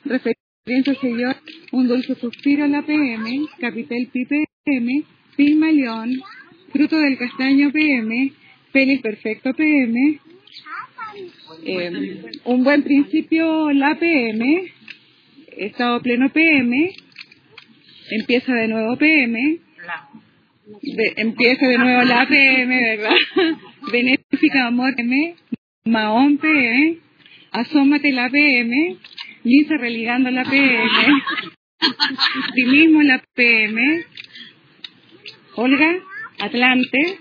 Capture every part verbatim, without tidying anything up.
referencia señor, un dulce suspiro la P M, capitel pi P M, Pigmalión, fruto del castaño P M, feliz perfecto P M, eh, un buen principio la P M, estado pleno P M, empieza de nuevo P M, de, empieza de nuevo la P M, ¿verdad? Benéfica amor P M, Mahón P M, asómate la P M, Lisa religando la P M, ti mismo la P M, Olga Atlante,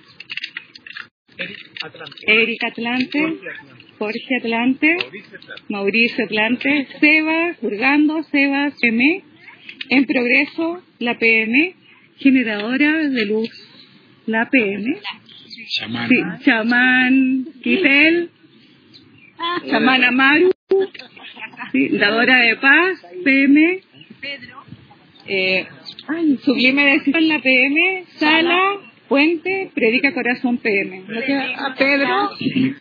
Erika Atlante, Jorge Atlante, Mauricio Atlante, Seba, Jurgando, Sebas P M, en progreso la P M, generadora de luz la P M, Chamán, sí, chamán Quitel, chamán Amaru, sí, dadora de paz P M, eh, ay, sublime decisión la P M, Sala, Puente, predica corazón P M. ¿No queda a Pedro?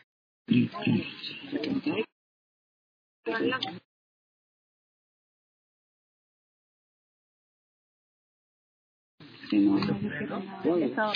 Sí, no, no quiero nada.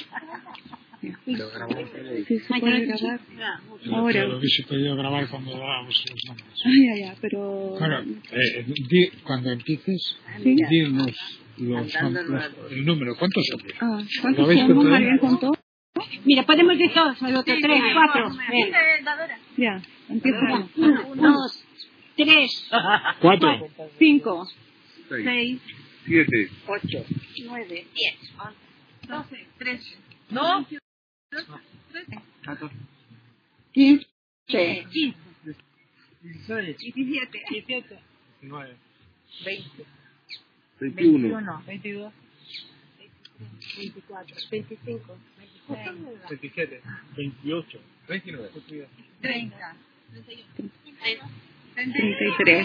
Sí, se puede grabar. Ahora. Lo hubiese podido grabar cuando dábamos los nombres. Ay, ya, ya, pero... Bueno, eh, di, cuando empieces, ¿sí? dinos los, los, el número. ¿Cuántos son? Ah, ¿cuántos somos? ¿Alguien contó? Mira, podemos decir todos, el otro, tres, cuatro. Ven. Ya, empieza. Uno, dos, tres, cuatro, cinco, seis, siete, ocho, nueve, diez, once, doce, trece. ¿No? catorce, quince, quince, dieciséis, diecisiete, diecisiete, diecinueve, veinte, veintiuno, veintiuno, veintidós, veinticuatro, veinticinco, veintiséis, veintisiete, veintiocho, veintinueve, treinta, treinta y tres.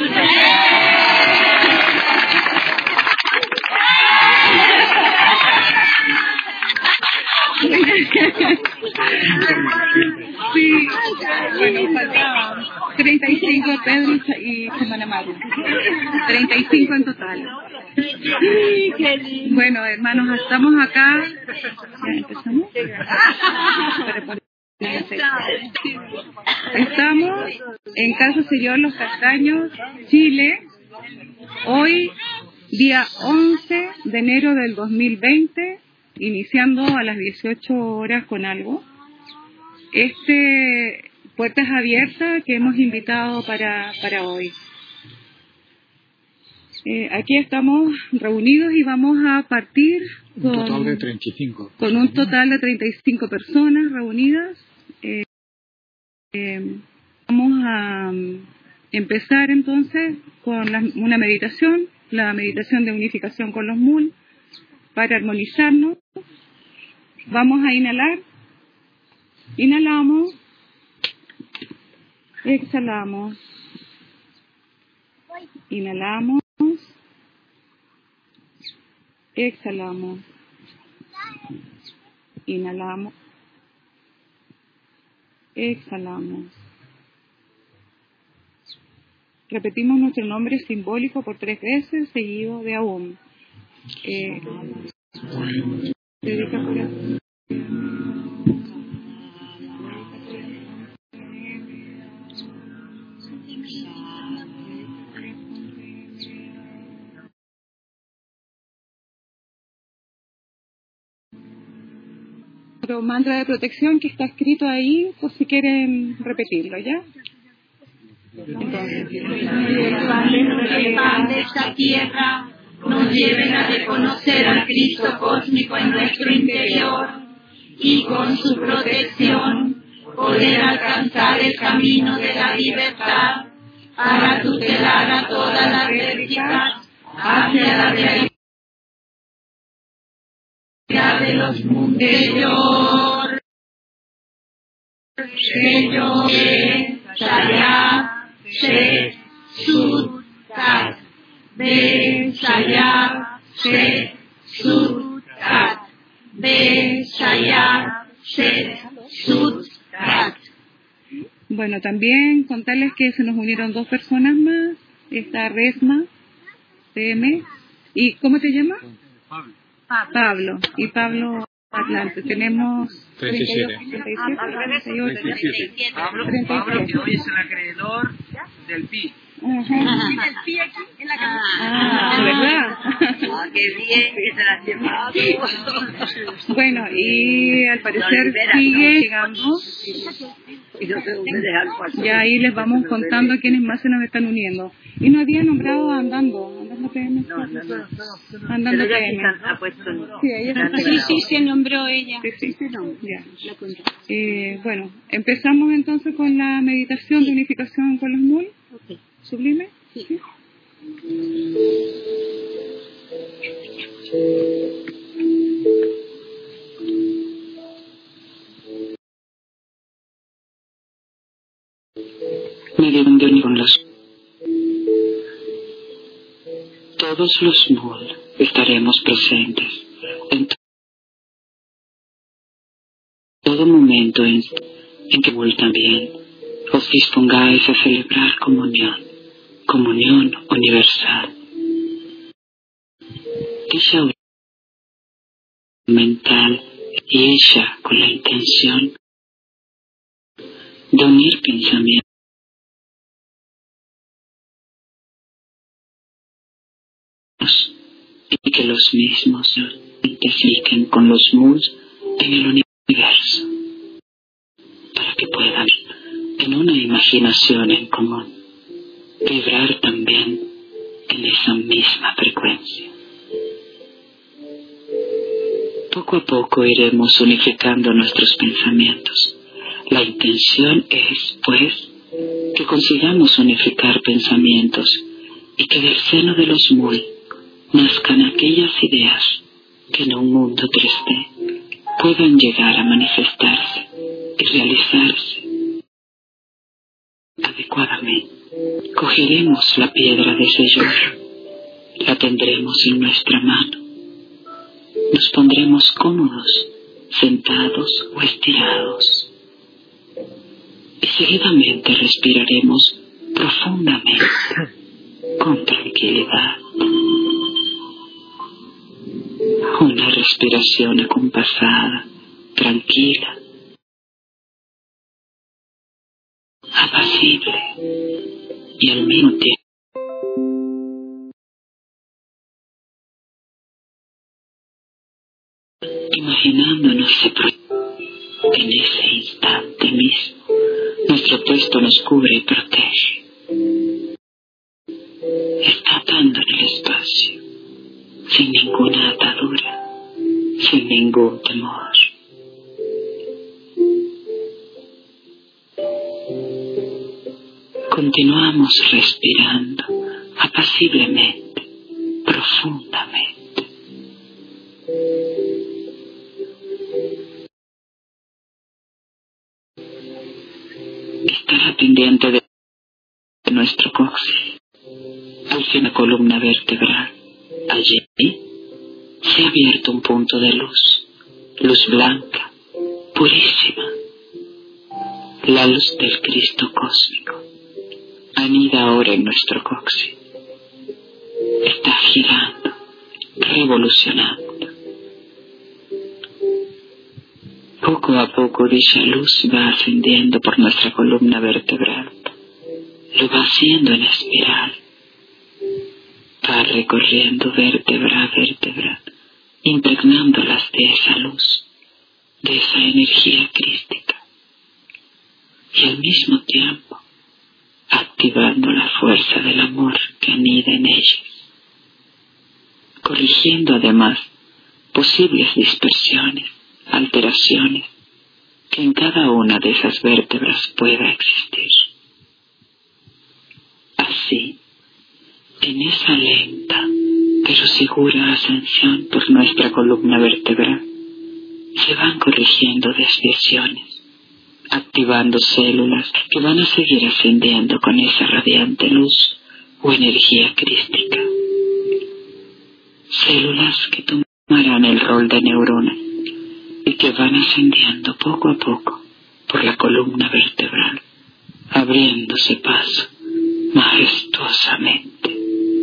Sí, bueno, faltaban treinta y cinco Pedro y Semana Maru. treinta y cinco en total. Bueno, hermanos, estamos acá. ¿Ya empezamos? Estamos en Casa Señor Los Castaños, Chile, hoy día once de enero del dos mil veinte, iniciando a las dieciocho horas con algo. Este Puertas Abiertas que hemos invitado para, para hoy. Eh, aquí estamos reunidos y vamos a partir con un total de treinta y cinco. Con un total de treinta y cinco personas reunidas. Eh, eh, vamos a empezar entonces con la, una meditación, la meditación de unificación con los M U L, para armonizarnos. Vamos a inhalar. Inhalamos. Exhalamos. Inhalamos. Exhalamos. Inhalamos. Exhalamos. Repetimos nuestro nombre simbólico por tres veces, seguido de aún. Eh, dedica corazón. Otro mantra de protección que está escrito ahí, por si quieren repetirlo, ¿ya? Entonces, de esta tierra nos lleven a reconocer al Cristo cósmico en nuestro interior y con su protección poder alcanzar el camino de la libertad para tutelar a todas las réplicas hacia la realidad de los mundos. Señor, Señor, Shaya, She, Sud, Tat, De, Shaya, She, Sud, Tat, De, Shaya, She, Sud, Tat. Bueno, también contarles que se nos unieron dos personas más está Resma, P M, ¿y cómo te llamas? Pablo. Pablo, y Pablo Atlante. Tenemos treinta y siete. treinta y siete, treinta y ocho. treinta y siete. Pablo, treinta y Pablo siete. que hoy es el acreedor del P I. Ajá. Tiene el pie aquí en la cabeza. Ah, ¿verdad? Ah, qué bien que se la lleva. Bueno, y al parecer Olivera, sigue ¿no? llegando. Y no sé dónde dejar el cuarto. Ya ahí les vamos contando quiénes más se nos están uniendo. Y no había nombrado a Andando. Andando P M. No, no, no. Andando Pero ya P aquí M. ha puesto. Sí, ella Sí, sí, se nombró ella. Sí, sí. Ya. Eh, bueno, empezamos entonces con la meditación de unificación con los mul. ¿Sublime? Sí. Meditando con los todos los mul estaremos presentes en todo momento en, en que mul también os dispongáis a celebrar comunión, comunión universal. Dicha mental y ella con la intención de unir pensamientos y que los mismos se identifiquen con los muls en el universo, para que puedan, en una imaginación en común, vibrar también en esa misma frecuencia. Poco a poco iremos unificando nuestros pensamientos. La intención es, pues, que consigamos unificar pensamientos y que del seno de los mul nazcan aquellas ideas que en un mundo tres D puedan llegar a manifestarse y realizarse adecuadamente. Cogeremos la piedra de sellor, la tendremos en nuestra mano, nos pondremos cómodos, sentados o estirados, y seguidamente respiraremos profundamente, con tranquilidad. Una respiración acompasada, tranquila, apacible y al mismo tiempo imaginándonos en ese instante mismo nuestro texto nos cubre y protege. Está atando en el espacio, sin ninguna atadura, sin ningún temor. Continuamos respirando apaciblemente, profundamente. Estará pendiente de nuestro coxis, al fin la columna vertebral. Allí se ha abierto un punto de luz, luz blanca, purísima. La luz del Cristo cósmico anida ahora en nuestro coxis. Está girando, revolucionando. Poco a poco dicha luz va ascendiendo por nuestra columna vertebral. Lo va haciendo en espiral. Va recorriendo vértebra a vértebra, impregnándolas de esa luz, de esa energía crística. Y al mismo tiempo activando la fuerza del amor que anida en ellas, corrigiendo además posibles dispersiones, alteraciones que en cada una de esas vértebras pueda existir. Así, en esa lenta pero segura ascensión por nuestra columna vertebral, se van corrigiendo desviaciones, activando células que van a seguir ascendiendo con esa radiante luz o energía crística. Células que tomarán el rol de neuronas y que van ascendiendo poco a poco por la columna vertebral, abriéndose paso majestuosamente.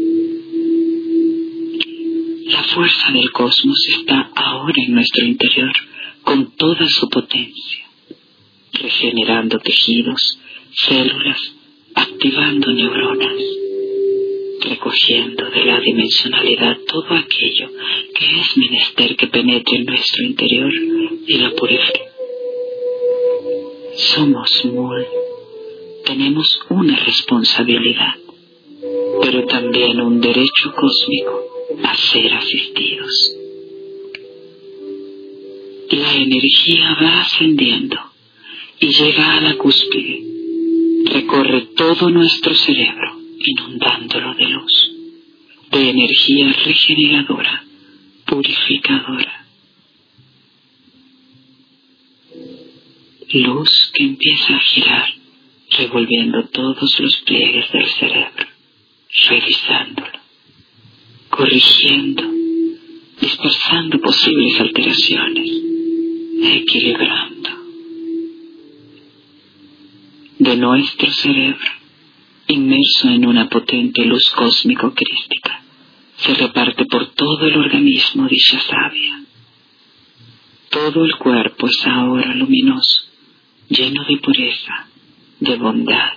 La fuerza del cosmos está ahora en nuestro interior con toda su potencia, regenerando tejidos, células, activando neuronas, recogiendo de la dimensionalidad todo aquello que es menester que penetre en nuestro interior y lo purifique. Somos Mul, tenemos una responsabilidad, pero también un derecho cósmico a ser asistidos. La energía va ascendiendo y llega a la cúspide, recorre todo nuestro cerebro, inundándolo de luz, de energía regeneradora, purificadora. Luz que empieza a girar, revolviendo todos los pliegues del cerebro, revisándolo, corrigiendo, dispersando posibles alteraciones, equilibrando. De nuestro cerebro, inmerso en una potente luz cósmico-crística, se reparte por todo el organismo dicha savia. Todo el cuerpo es ahora luminoso, lleno de pureza, de bondad.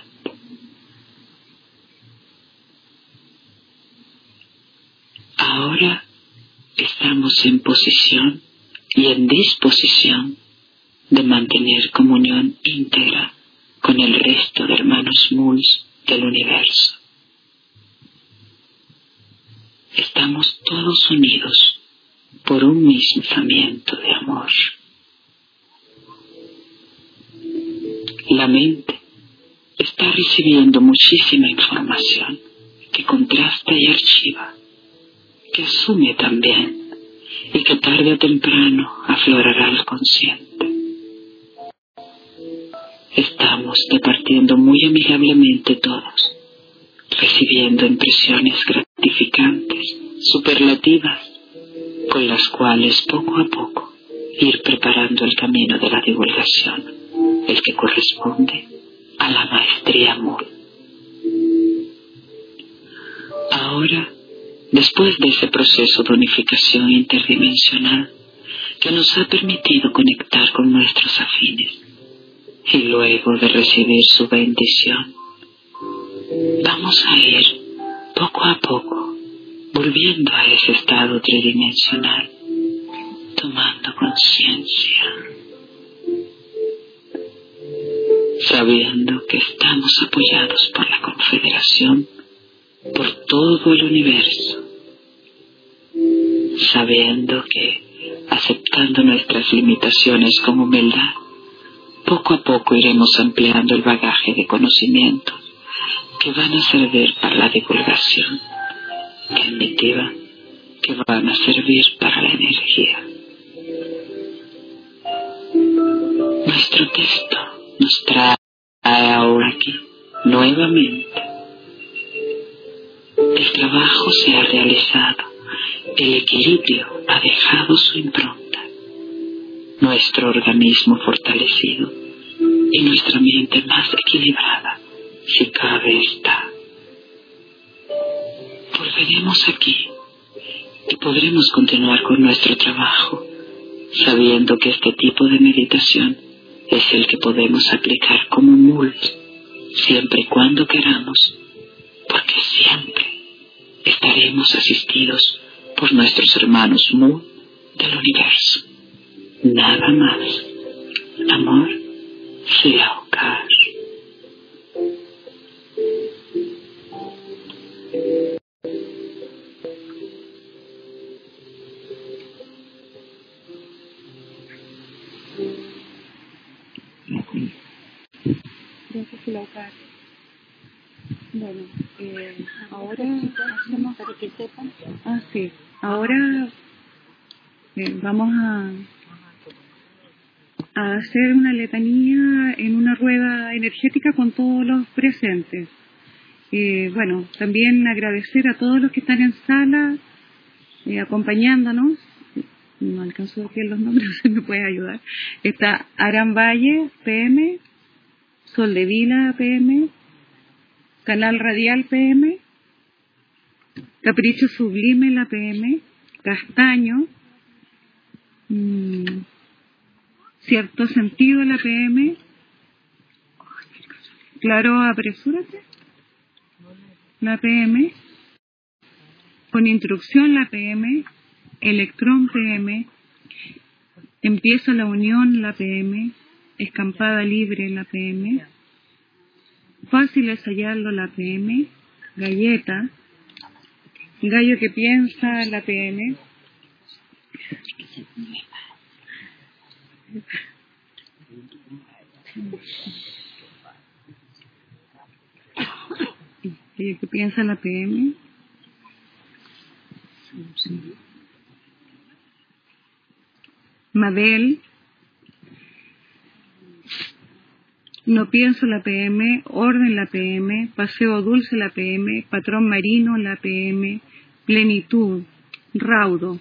Ahora estamos en posición y en disposición de mantener comunión íntegra con el resto de hermanos Muls del universo. Estamos todos unidos por un mismo pensamiento de amor. La mente está recibiendo muchísima información que contrasta y archiva, que asume también y que tarde o temprano aflorará al consciente. Estamos departiendo muy amigablemente todos, recibiendo impresiones gratificantes, superlativas, con las cuales poco a poco ir preparando el camino de la divulgación, el que corresponde a la maestría Mul. Ahora, después de ese proceso de unificación interdimensional que nos ha permitido conectar con nuestros afines, y luego de recibir su bendición, vamos a ir poco a poco volviendo a ese estado tridimensional, tomando conciencia, sabiendo que estamos apoyados por la Confederación, por todo el universo, sabiendo que, aceptando nuestras limitaciones con humildad, poco a poco iremos ampliando el bagaje de conocimientos que van a servir para la divulgación, que en definitiva, que van a servir para la energía. Nuestro texto nos trae ahora aquí, nuevamente. El trabajo se ha realizado, el equilibrio ha dejado su impronta, nuestro organismo fortalecido y nuestra mente más equilibrada, si cabe está. Volveremos aquí y podremos continuar con nuestro trabajo, sabiendo que este tipo de meditación es el que podemos aplicar como Mul, siempre y cuando queramos, porque siempre estaremos asistidos por nuestros hermanos Mul del universo. Nada más. Amor, Silaukar. Gracias, Silaukar. Bueno, eh, ahora hacemos para que sepan. Ah, sí. Ahora eh, vamos a, a hacer una letanía en una rueda energética con todos los presentes. Eh, bueno, también agradecer a todos los que están en sala eh, acompañándonos. No alcanzo a decir los nombres, si me puede ayudar. Está Aran Valle, P M, Soldevila, P M, Canal Radial P M, Capricho Sublime la P M, Castaño, mmm, Cierto Sentido la P M, Claro Apresúrate la P M, Con Instrucción la P M, Electrón P M, Empieza la Unión la P M, Escampada Libre la P M, Fácil es hallarlo la P M, Galleta, Gallo que piensa la P M, Gallo que piensa la P M, Mabel, No pienso la P M, Orden la P M, Paseo Dulce la P M, Patrón Marino la P M, Plenitud, Raudo,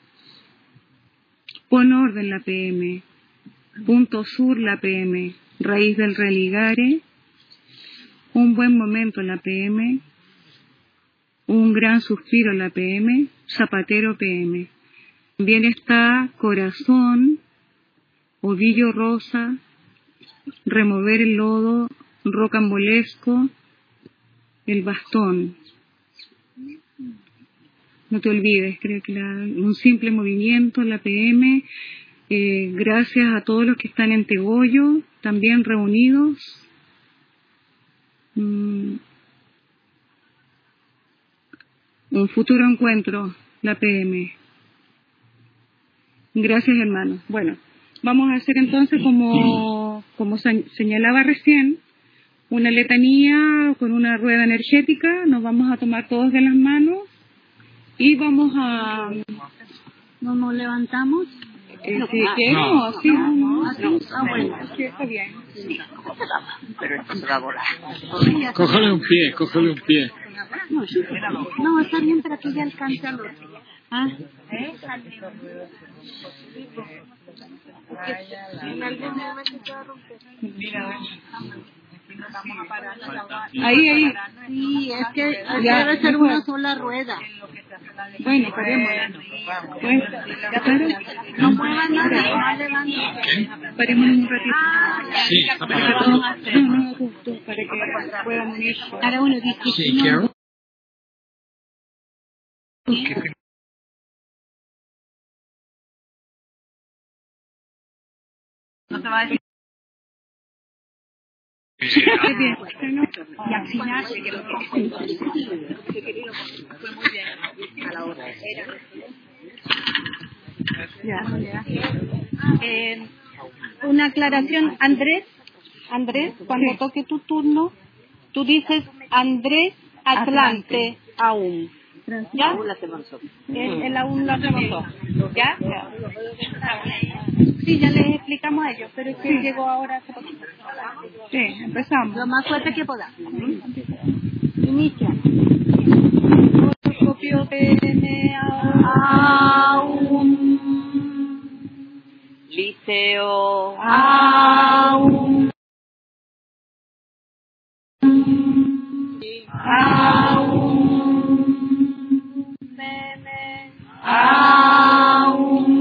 Pon Orden la P M, Punto Sur la P M, Raíz del Religare, Un Buen Momento la P M, Un Gran Suspiro la P M, Zapatero P M. También está Corazón, Ovillo Rosa, Remover el Lodo, Rocambolesco, El Bastón. No te olvides, creo que la, un simple movimiento, la P M. Eh, gracias a todos los que están en Tegollo, también reunidos. Mm. Un futuro encuentro, la P M. Gracias, hermanos. Bueno, vamos a hacer entonces, como, como señalaba recién, una letanía con una rueda energética. Nos vamos a tomar todos de las manos y vamos a... ¿No nos levantamos? Eh, si queremos, sí. Ah, bueno. Sí, está bien. Pero esto se va a volar. Cógele un pie, cógele un pie. No, no, está bien para que ya alcance a los... ¿Ah? ¿Eh? En algún momento se va a romper. Ahí, ahí. Sí, es que Ya, debe ser mejor. una sola rueda. Bueno, paremos. Pues, claro. No muevan nada, no levanten. Paremos un ratito. Sí, Para que todos, no, no, tú, tú, para que puedan unirse. Ahora uno dice, sí, ¿qué hago? No te va a decir. Bien. Y al final, que lo que fue muy bien a la hora. ya, ya. Eh, una aclaración, Andrés, Andrés, cuando Sí. toque tu turno, tú dices Andrés Atlante, aún. ¿Ya? El, el aún lo hacemos todos. ¿Ya? Ya. Sí, ya les explicamos a ellos, pero es que llegó ahora hace poquito. Sí, empezamos. Lo más fuerte que podamos. Inicia. Copio P aún. Liceo. Aún. Aún. Meme. Aún.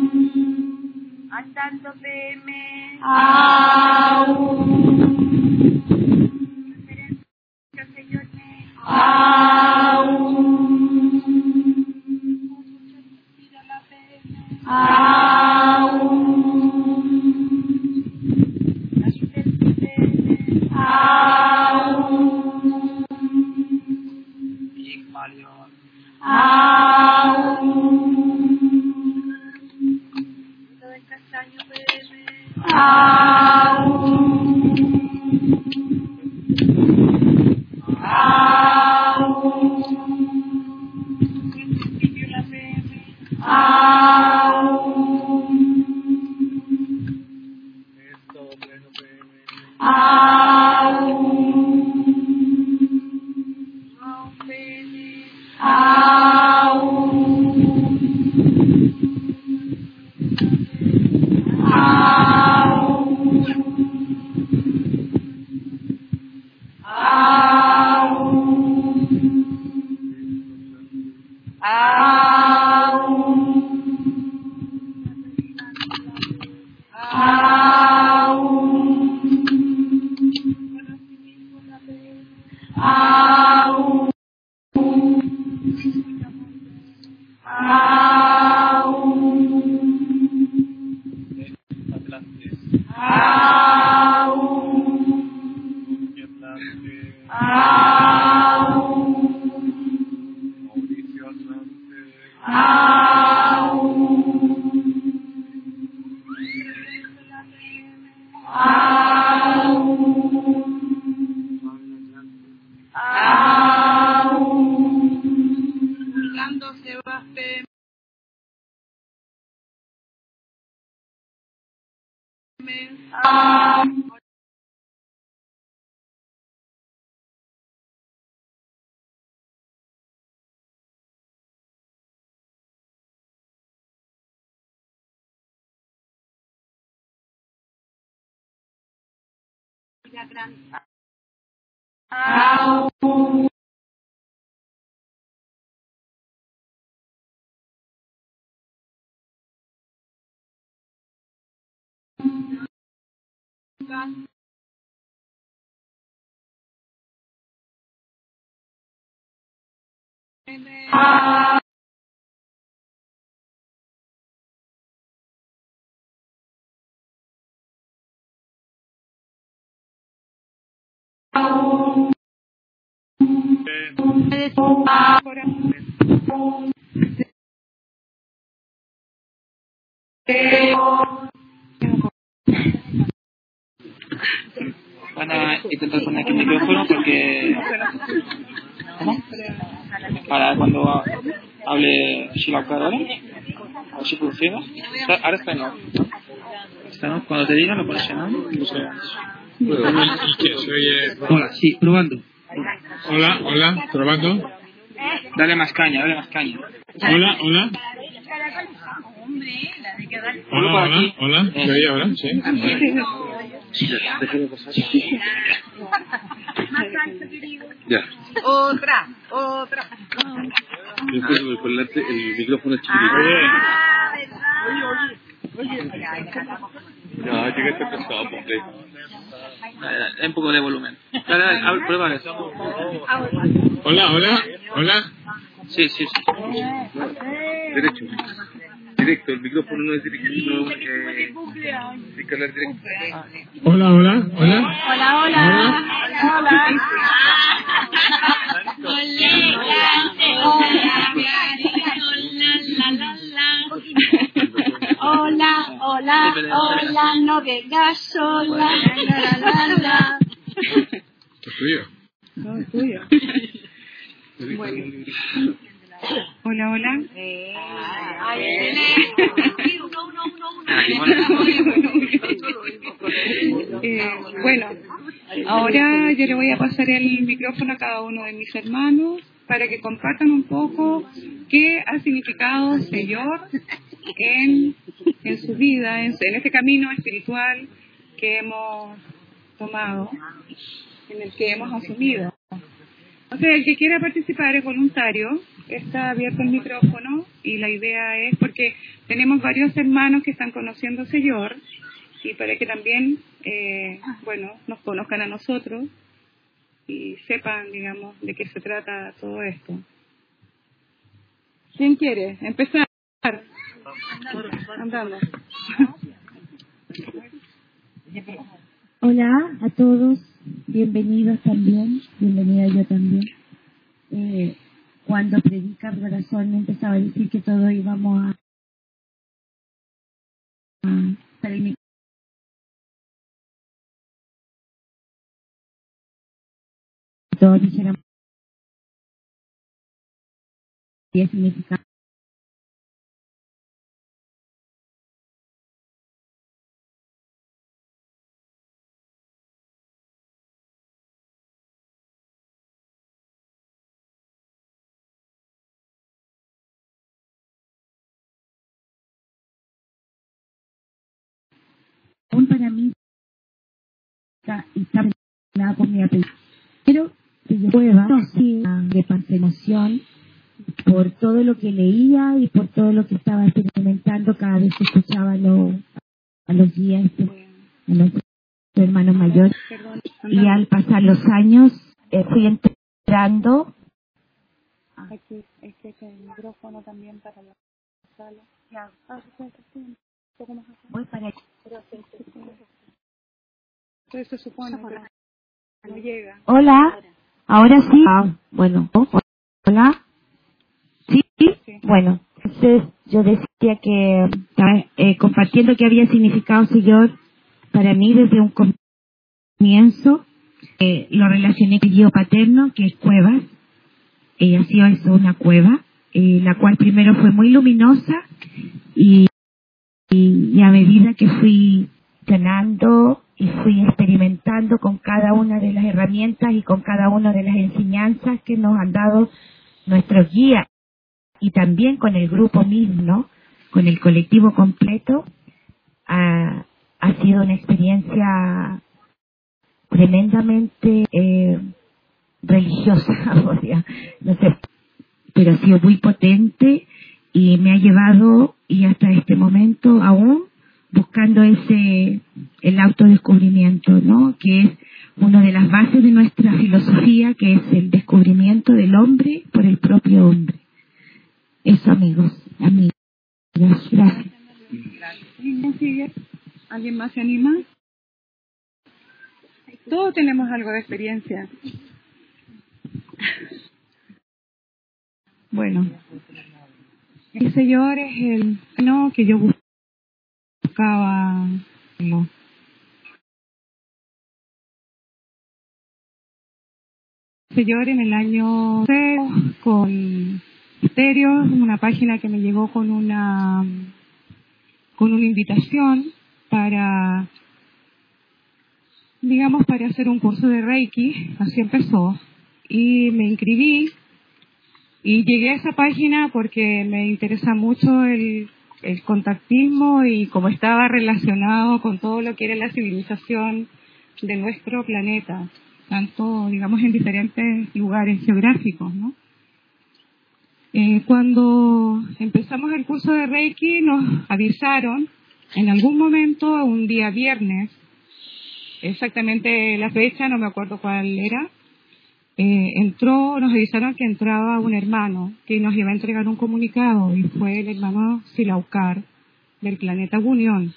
Andando P M. Aún. Señor me. Aún. Aún. Aún. Pigmalión. Aún. Todo el castaño P M. Aún. Aún. La P M. Aún. Esto, pleno P M. Aún. Raúl P M. Aún. Aún. Aún. Van a intentar poner aquí el micrófono porque... ¿Cómo? Para cuando hable Sheila ahora. A ver si funciona. Está, ahora está en off. Está en off. Cuando te diga lo pones en off. No sé. Hola, sí, probando. Hola, hola, probando. Dale más caña, dale más caña. Hola, hola. Hola, hola, hola. ¿Me oye ahora? Sí. Ya. Otra, otra. Después el, parlante, el micrófono es chiquitito. Ya, llegaste pesado, porque... Dale, dale, un poco de volumen. Dale, dale, hable, prueba eso. Hola, hola, hola. Sí, sí, sí. Derecho. Directo, el micrófono no es directo, sino eh, hay que hablar directo. Hola, hola, hola. Hola, hola. Hola. Hola, hola, hola, no vengas sola. La, la, la, la. ¿Es tuyo? No, es tuyo. Bueno. Hola, hola. Eh, Eh, bueno, ahora yo le voy a pasar el micrófono a cada uno de mis hermanos para que compartan un poco qué ha significado Señor en, en su vida, en, en este camino espiritual que hemos tomado, en el que hemos asumido. O sea, el que quiera participar es voluntario, está abierto el micrófono y la idea es porque tenemos varios hermanos que están conociendo al Señor y para que también, eh, bueno, nos conozcan a nosotros y sepan, digamos, de qué se trata todo esto. ¿Quién quiere empezar? Andando. Hola a todos, bienvenidos también, bienvenida yo también. Eh, cuando predica casualmente estaba a decir que todos íbamos a, a estar en mi todos dijeran qué significa. Aún para mí está, está relacionada con mi apellido, pero que yo pueda no sí, de parcelación por todo lo que leía y por todo lo que estaba experimentando cada vez que escuchaba a, lo, a los guías, a nuestros hermanos mayores. Y al pasar los años eh, fui entrando. Aquí, este es el micrófono también para la sala. Ya, ah, un poco más acá. Voy para allá. Entonces se supone que no llega. Hola, ahora sí. Ah, bueno, hola. ¿Sí? Sí. Bueno, entonces yo decía que eh, compartiendo qué había significado Señor para mí desde un comienzo, eh, lo relacioné con el guío paterno, que es Cuevas. Ella ha sido eso, una cueva, eh, la cual primero fue muy luminosa y, y, y a medida que fui ganando y fui experimentando con cada una de las herramientas y con cada una de las enseñanzas que nos han dado nuestros guías y también con el grupo mismo, ¿no? Con el colectivo completo, ha, ha sido una experiencia tremendamente eh, religiosa, o sea, no sé, pero ha sido muy potente y me ha llevado, y hasta este momento aún, buscando ese, el autodescubrimiento, ¿no? Que es una de las bases de nuestra filosofía, que es el descubrimiento del hombre por el propio hombre. Eso, amigos, amigas, gracias. ¿Alguien sigue? ¿Alguien más se anima? Todos tenemos algo de experiencia. Bueno, el Señor es el no que yo buscaba. No. El Señor en el año cero con Misterios, una página que me llegó con una con una invitación para, digamos, para hacer un curso de Reiki. Así empezó y me inscribí. Y llegué a esa página porque me interesa mucho el, el contactismo y cómo estaba relacionado con todo lo que era la civilización de nuestro planeta, tanto, digamos, en diferentes lugares geográficos, ¿no? Eh, cuando empezamos el curso de Reiki nos avisaron en algún momento, un día viernes, exactamente la fecha, no me acuerdo cuál era, Eh, entró, nos avisaron que entraba un hermano que nos iba a entregar un comunicado y fue el hermano Silaucar del planeta Unión.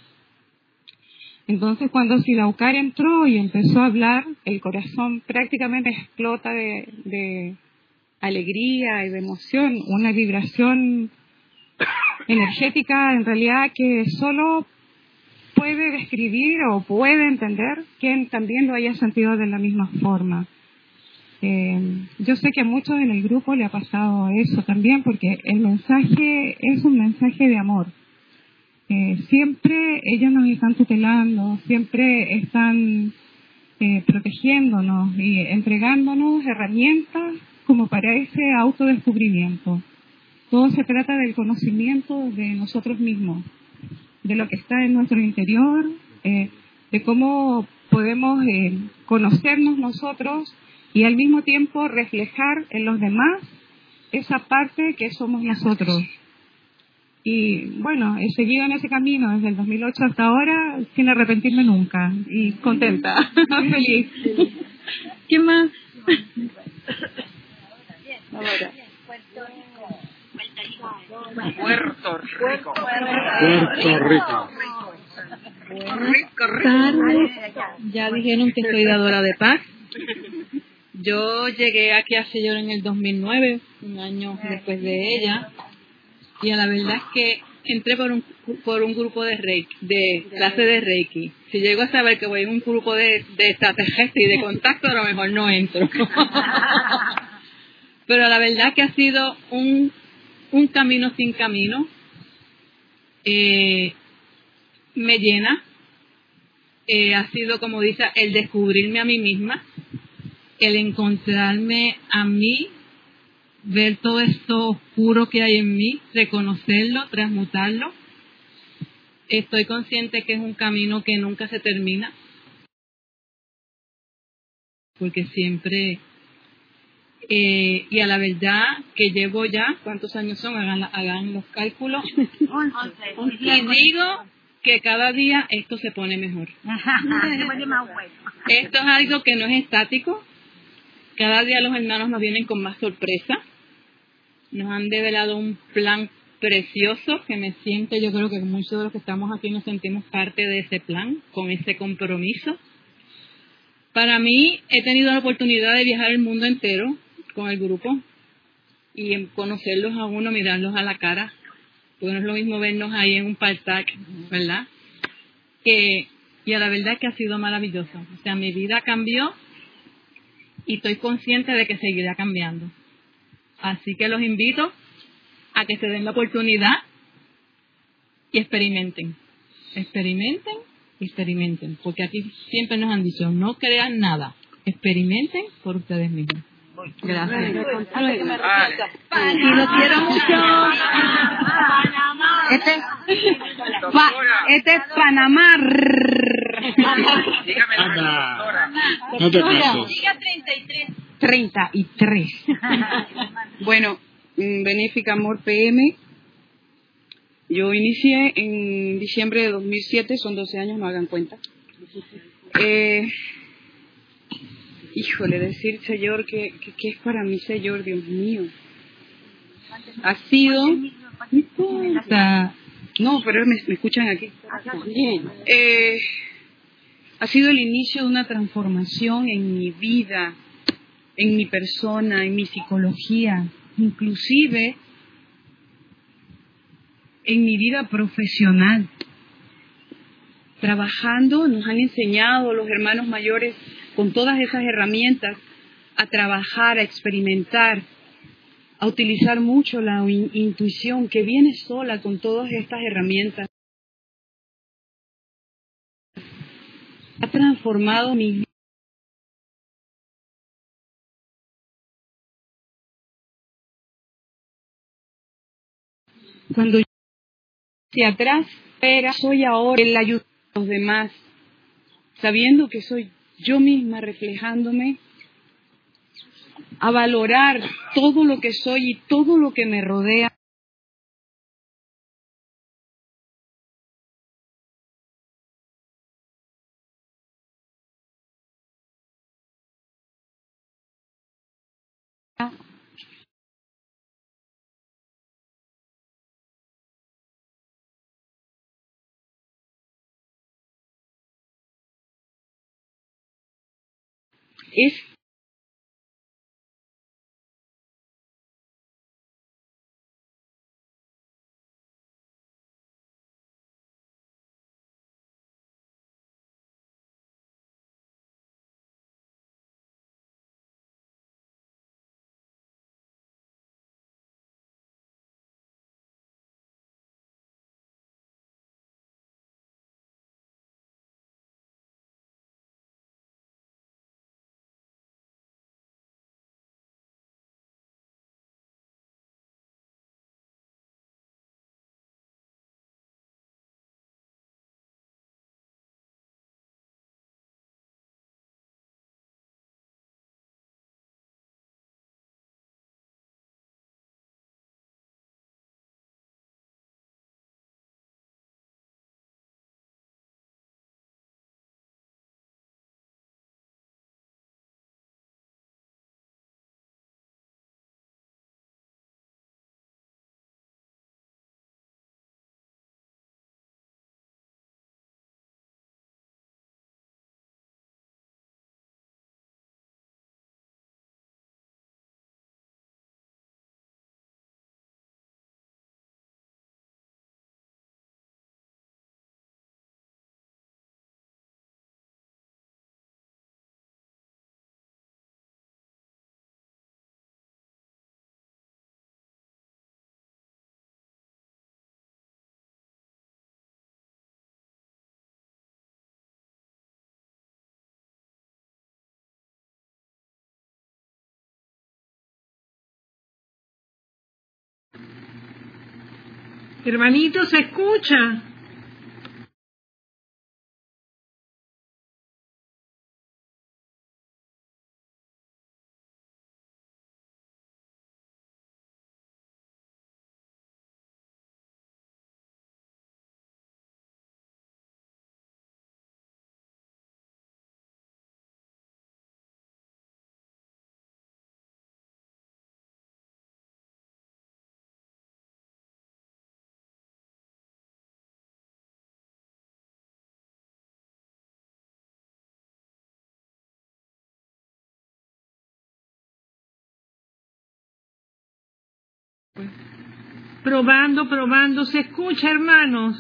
Entonces cuando Silaucar entró y empezó a hablar, el corazón prácticamente explota de, de alegría y de emoción, una vibración energética en realidad que solo puede describir o puede entender quien también lo haya sentido de la misma forma. Eh, yo sé que a muchos en el grupo le ha pasado eso también, porque el mensaje es un mensaje de amor. Eh, siempre ellos nos están tutelando, siempre están eh, protegiéndonos y entregándonos herramientas como para ese autodescubrimiento. Todo se trata del conocimiento de nosotros mismos, de lo que está en nuestro interior, eh, de cómo podemos eh, conocernos nosotros y al mismo tiempo reflejar en los demás esa parte que somos nosotros. Y bueno, he seguido en ese camino desde el dos mil ocho hasta ahora sin arrepentirme nunca y contenta, feliz. ¿Qué más? Ahora. Puerto Rico. Puerto Rico. Rico, tardes. Ya dijeron que soy dadora de paz. Yo llegué aquí a Señor en el dos mil nueve, un año después de ella, y a la verdad es que entré por un por un grupo de Reiki, de clase de Reiki. Si llego a saber que voy en un grupo de, de extraterrestres y de contacto, a lo mejor no entro. Pero la verdad que ha sido un, un camino sin camino. Eh, me llena. Eh, ha sido, como dice, el descubrirme a mí misma, el encontrarme a mí, ver todo esto oscuro que hay en mí, reconocerlo, transmutarlo. Estoy consciente que es un camino que nunca se termina, porque siempre Eh, y a la verdad que llevo ya, ¿cuántos años son? Hagan, hagan los cálculos. Y digo que cada día esto se pone mejor. Esto es algo que no es estático. Cada día los hermanos nos vienen con más sorpresa. Nos han develado un plan precioso que me siento, yo creo que muchos de los que estamos aquí nos sentimos parte de ese plan, con ese compromiso. Para mí, he tenido la oportunidad de viajar el mundo entero con el grupo y en conocerlos a uno, mirarlos a la cara, porque no es lo mismo vernos ahí en un partac, ¿verdad? Que, y a la verdad que ha sido maravilloso. O sea, mi vida cambió y estoy consciente de que seguirá cambiando. Así que los invito a que se den la oportunidad y experimenten. Experimenten y experimenten. Porque aquí siempre nos han dicho, no crean nada. Experimenten por ustedes mismos. Gracias. Y lo quiero mucho. Este, pa, este es Panamá. Anda, no te pases. Diga treinta y tres. treinta y tres. Bueno, mm, Benéfica Amor P M. Yo inicié en diciembre de dos mil siete, son doce años, no hagan cuenta. Eh, híjole, decir, Señor, que, que, que es para mí, Señor, Dios mío. Ha sido... No importa. No, pero me, me escuchan aquí. Eh, ha sido el inicio de una transformación en mi vida, en mi persona, en mi psicología, inclusive en mi vida profesional. Trabajando, nos han enseñado los hermanos mayores con todas esas herramientas a trabajar, a experimentar, a utilizar mucho la in- intuición que viene sola con todas estas herramientas. Ha transformado mi vida. Cuando yo hacia atrás, pero soy ahora el ayudar a los demás, sabiendo que soy yo misma reflejándome, a valorar todo lo que soy y todo lo que me rodea. Es Hermanito, ¿se escucha? Probando, probando. ¿Se escucha, hermanos?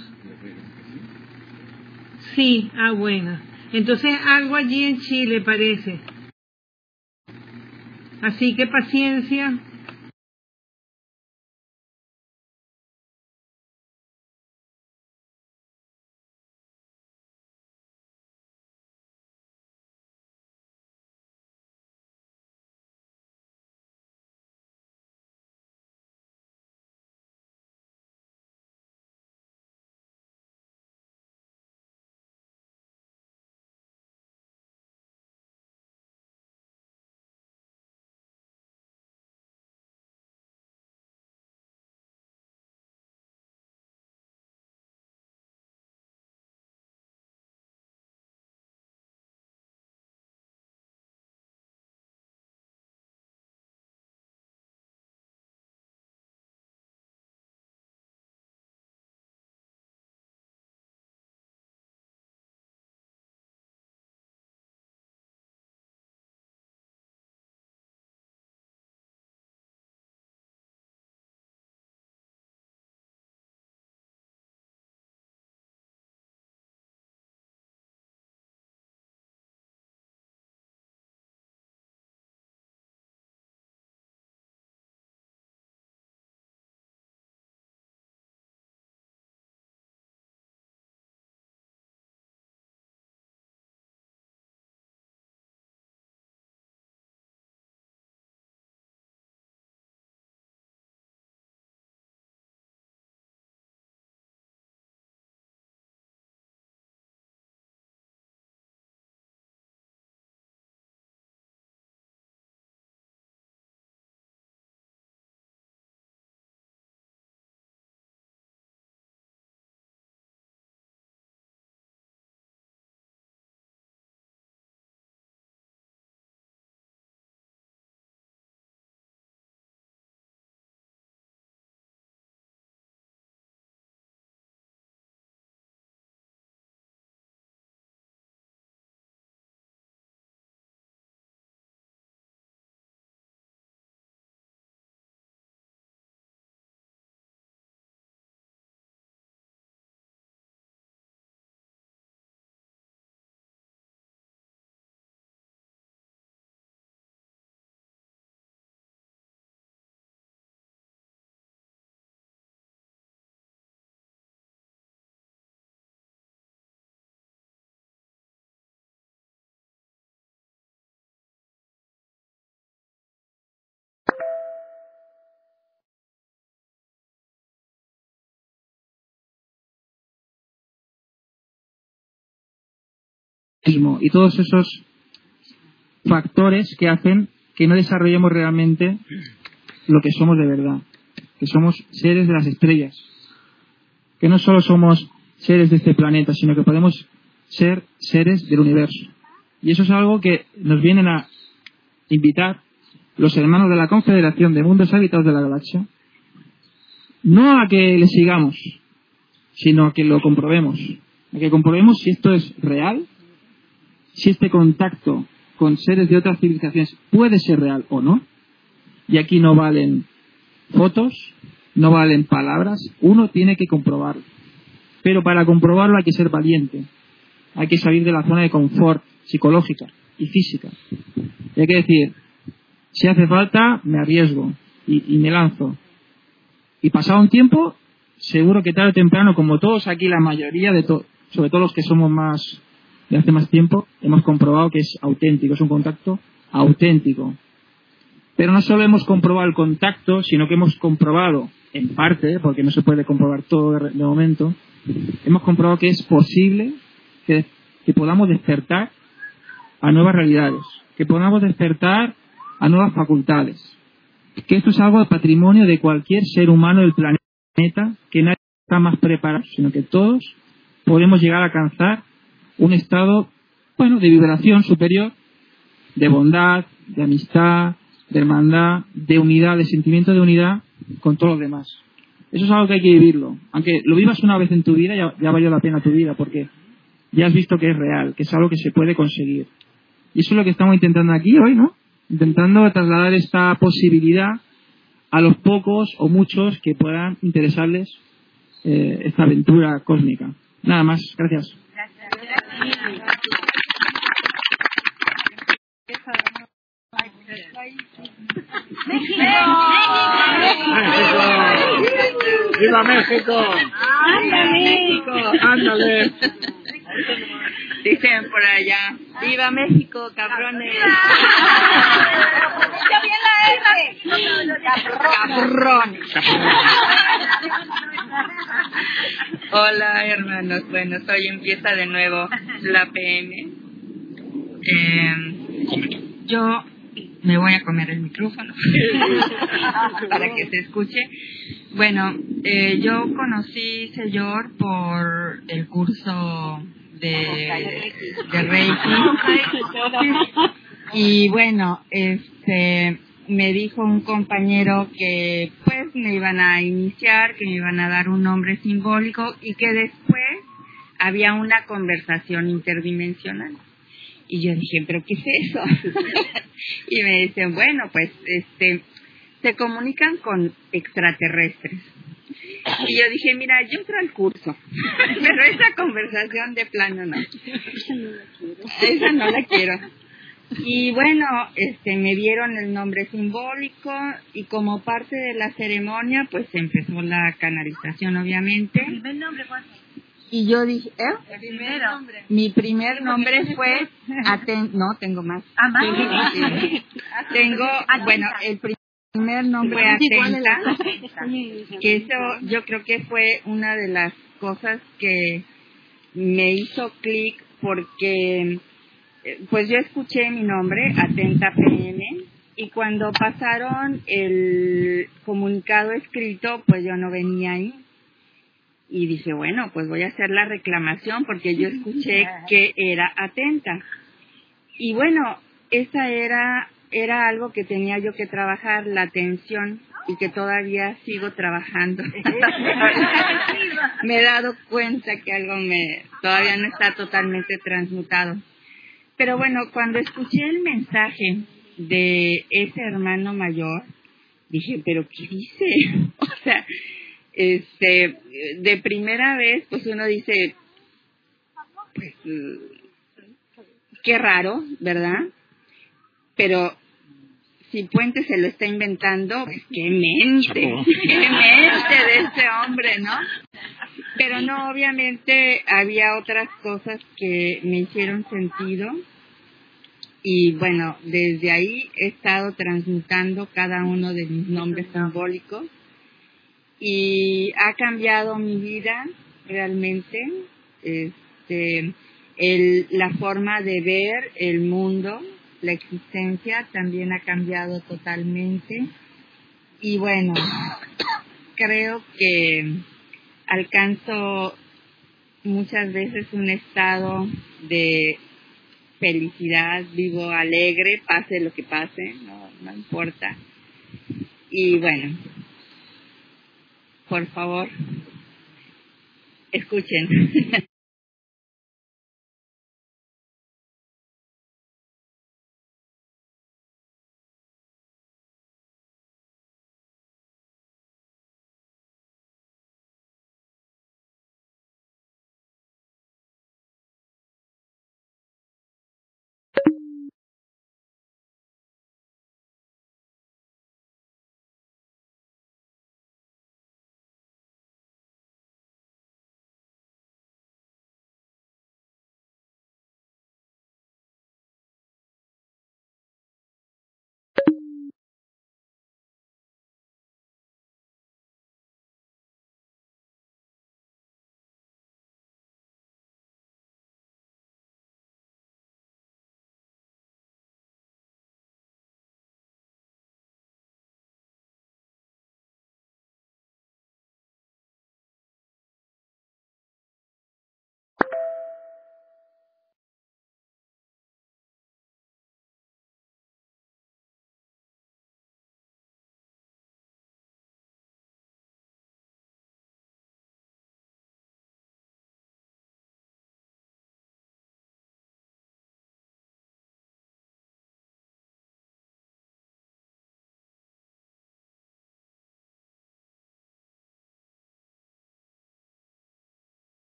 Sí, ah, bueno. Entonces algo allí en Chile parece. Así que paciencia. Y todos esos factores que hacen que no desarrollemos realmente lo que somos de verdad, que somos seres de las estrellas, que no solo somos seres de este planeta, sino que podemos ser seres del universo. Y eso es algo que nos vienen a invitar los hermanos de la Confederación de Mundos Habitados de la Galaxia, no a que le sigamos, sino a que lo comprobemos, a que comprobemos si esto es real, si este contacto con seres de otras civilizaciones puede ser real o no. Y aquí no valen fotos, no valen palabras, uno tiene que comprobarlo. Pero para comprobarlo hay que ser valiente, hay que salir de la zona de confort psicológica y física. Y hay que decir, si hace falta, me arriesgo y, y me lanzo. Y pasado un tiempo, seguro que tarde o temprano, como todos aquí, la mayoría, de to sobre todo los que somos más de hace más tiempo, hemos comprobado que es auténtico, es un contacto auténtico. Pero no solo hemos comprobado el contacto, sino que hemos comprobado, en parte, porque no se puede comprobar todo de, de momento, hemos comprobado que es posible que, que podamos despertar a nuevas realidades, que podamos despertar a nuevas facultades, que esto es algo de patrimonio de cualquier ser humano del planeta, que nadie está más preparado, sino que todos podemos llegar a alcanzar un estado, bueno, de vibración superior, de bondad, de amistad, de hermandad, de unidad, de sentimiento de unidad con todos los demás. Eso es algo que hay que vivirlo. Aunque lo vivas una vez en tu vida, ya, ya valió la pena tu vida, porque ya has visto que es real, que es algo que se puede conseguir. Y eso es lo que estamos intentando aquí hoy, ¿no? Intentando trasladar esta posibilidad a los pocos o muchos que puedan interesarles eh, esta aventura cósmica. Nada más, gracias. ¡Viva México! ¡Anda, México! ¡Ándale! Dicen por allá, ¡viva México, cabrones! ¡Cabrones! Hola, hermanos. Bueno, hoy empieza de nuevo la P M. Eh, yo me voy a comer el micrófono para que se escuche. Bueno, eh, yo conocí Señor por el curso de, de Reiki. Y bueno, este me dijo un compañero que pues me iban a iniciar, que me iban a dar un nombre simbólico y que después había una conversación interdimensional. Y yo dije, ¿pero qué es eso? Y me dicen, bueno, pues este se comunican con extraterrestres. Y yo dije, mira, yo entro al curso, pero esa conversación de plano no. Esa no la quiero. Y bueno, este me dieron el nombre simbólico y como parte de la ceremonia, pues empezó la canalización, obviamente. ¿El primer nombre cuál fue? Y yo dije, ¿eh? El primer nombre. Mi primer nombre fue Aten... No, tengo más. Ah, más. Sí. Tengo, bueno, el primer nombre Atenta, que eso yo creo que fue una de las cosas que me hizo clic porque pues yo escuché mi nombre, Atenta P M, y cuando pasaron el comunicado escrito, pues yo no venía ahí. Y dije, bueno, pues voy a hacer la reclamación porque yo escuché que era atenta. Y bueno, esa era era algo que tenía yo que trabajar, la atención, y que todavía sigo trabajando. Me he dado cuenta que algo me todavía no está totalmente transmutado. Pero bueno, cuando escuché el mensaje de ese hermano mayor, dije, ¿pero qué dice? O sea, este, de primera vez, pues uno dice, pues, qué raro, ¿verdad? Pero si Puente se lo está inventando, pues qué mente, qué mente de ese hombre, ¿no? Pero no, obviamente había otras cosas que me hicieron sentido. Y bueno, desde ahí he estado transmutando cada uno de mis nombres simbólicos y ha cambiado mi vida realmente, este, el, la forma de ver el mundo, la existencia también ha cambiado totalmente. Y bueno, creo que alcanzo muchas veces un estado de felicidad, vivo alegre, pase lo que pase, no, no importa. Y bueno, por favor, escuchen.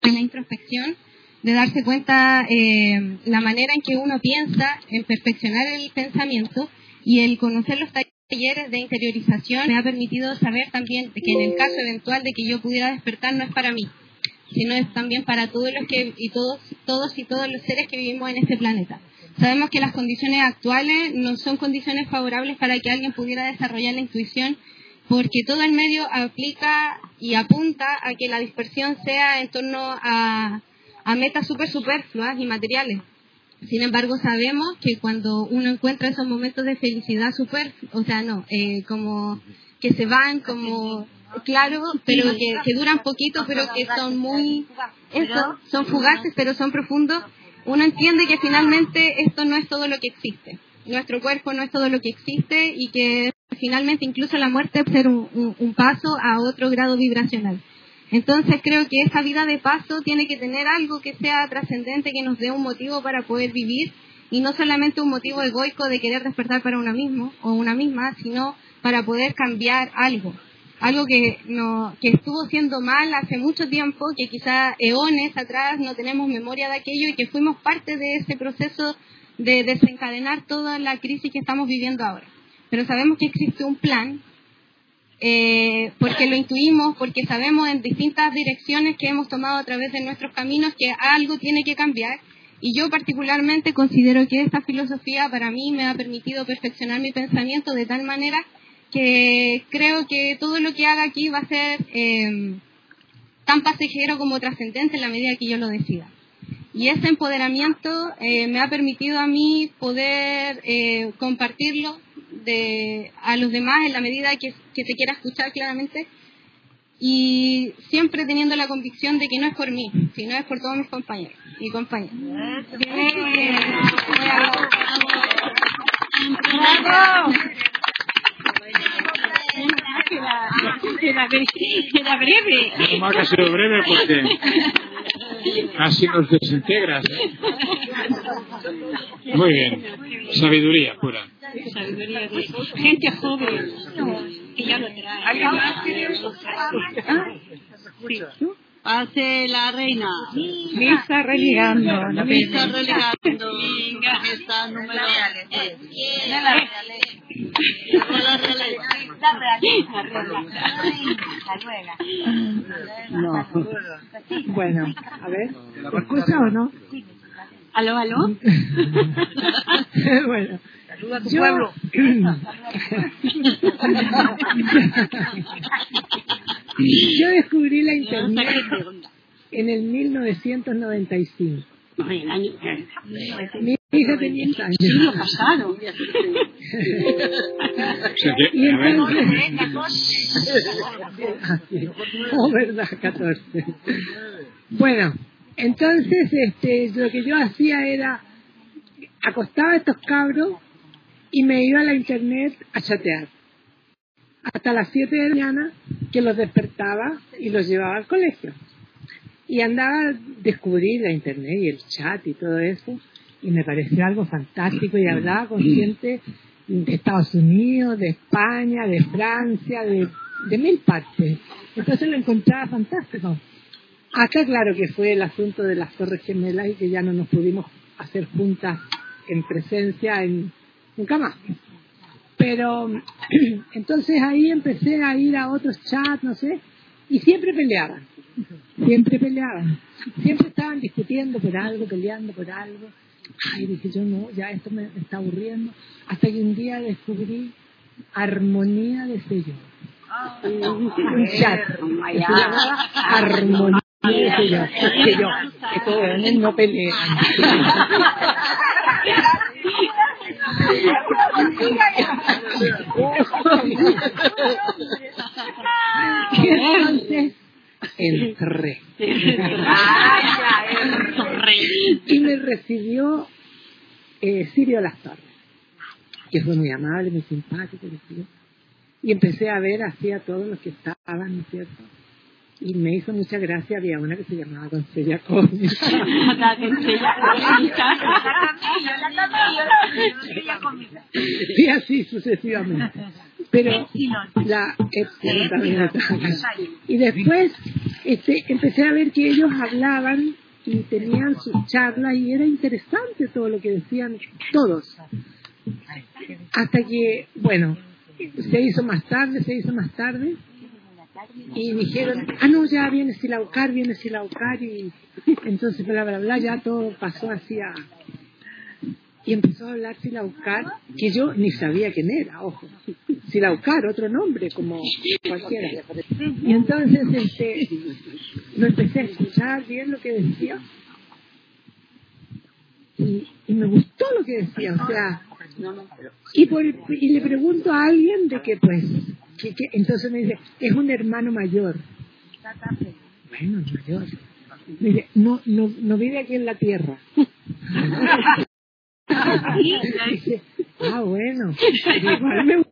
la introspección, de darse cuenta eh, la manera en que uno piensa, en perfeccionar el pensamiento, y el conocer los talleres de interiorización me ha permitido saber también de que en el caso eventual de que yo pudiera despertar no es para mí, sino es también para todos los que y todos todos y todos los seres que vivimos en este planeta. Sabemos que las condiciones actuales no son condiciones favorables para que alguien pudiera desarrollar la intuición, porque todo el medio aplica y apunta a que la dispersión sea en torno a, a metas súper superfluas y materiales. Sin embargo, sabemos que cuando uno encuentra esos momentos de felicidad super, o sea, no, eh, como que se van, como, claro, pero que, que duran poquito, pero que son muy, eso, son fugaces, pero son profundos, uno entiende que finalmente esto no es todo lo que existe. Nuestro cuerpo no es todo lo que existe y que finalmente incluso la muerte puede ser un, un, un paso a otro grado vibracional. Entonces creo que esa vida de paso tiene que tener algo que sea trascendente, que nos dé un motivo para poder vivir, y no solamente un motivo egoico de querer despertar para uno mismo o una misma, sino para poder cambiar algo. Algo que, no, que estuvo siendo mal hace mucho tiempo, que quizá eones atrás no tenemos memoria de aquello y que fuimos parte de ese proceso de desencadenar toda la crisis que estamos viviendo ahora. Pero sabemos que existe un plan, eh, porque lo intuimos, porque sabemos en distintas direcciones que hemos tomado a través de nuestros caminos que algo tiene que cambiar, y yo particularmente considero que esta filosofía para mí me ha permitido perfeccionar mi pensamiento de tal manera que creo que todo lo que haga aquí va a ser eh, tan pasajero como trascendente en la medida que yo lo decida. Y ese empoderamiento eh, me ha permitido a mí poder eh, compartirlo de, a los demás en la medida que, que se quiera escuchar claramente, y siempre teniendo la convicción de que no es por mí, sino es por todos mis compañeros y compañeras. Era breve. Menos mal que ha sido breve porque casi nos desintegras. ¿eh? Muy bien. Sabiduría pura. Sabiduría de gente joven que ya lo trae. Hace la reina. Misa religando. La misa religando. Está número. La No. Bueno, a ver, ¿te escucha o no? ¿Aló, aló? Bueno, saluda a tu yo... pueblo. Yo descubrí la internet en el mil novecientos noventa y cinco. El año, mi hija tenía diez años. Sí, lo pasado. Y entonces... Oh, verdad, catorce. Bueno, entonces este, lo que yo hacía era acostaba a estos cabros y me iba a la internet a chatear hasta las siete de la mañana, que los despertaba y los llevaba al colegio. Y andaba a descubrir la internet y el chat y todo eso, y me pareció algo fantástico, y hablaba con gente de Estados Unidos, de España, de Francia, de, de mil partes. Entonces lo encontraba fantástico. Hasta claro que fue el asunto de las Torres Gemelas y que ya no nos pudimos hacer juntas en presencia en, nunca más. Pero entonces ahí empecé a ir a otros chats, no sé, y siempre peleaban. Siempre peleaban, siempre estaban discutiendo por algo, peleando por algo. Ay, dije yo, no, ya esto me está aburriendo. Hasta que un día descubrí Armonía de Sello, un chat que se llamaba Armonía de Sello, que yo, estos jóvenes no pelean. Y entonces entré y me recibió eh, Sirio Las Torres, que fue muy amable, muy simpático, y empecé a ver así a todos los que estaban, ¿no es cierto? Y me hizo mucha gracia, había una que se llamaba Doncella Cósmica. La doncella cósmica. Y así sucesivamente. Pero la Epsilon también estaba. Y después este, empecé a ver que ellos hablaban y tenían sus charlas y era interesante todo lo que decían todos. Hasta que, bueno, se hizo más tarde, se hizo más tarde y dijeron, ah no, ya viene Silaucar, viene Silaucar y entonces bla bla bla, ya todo pasó así a... Y empezó a hablar Silaucar, que yo ni sabía quién era, ojo. Silaucar, otro nombre, como cualquiera. Y entonces este, lo empecé a escuchar bien lo que decía. Y, y me gustó lo que decía, o sea... Y, por, y le pregunto a alguien de que, pues... Que, que, entonces me dice, es un hermano mayor. Bueno, mayor. Me dice, no, no, no vive aquí en la tierra. Dice, ah, bueno, igual me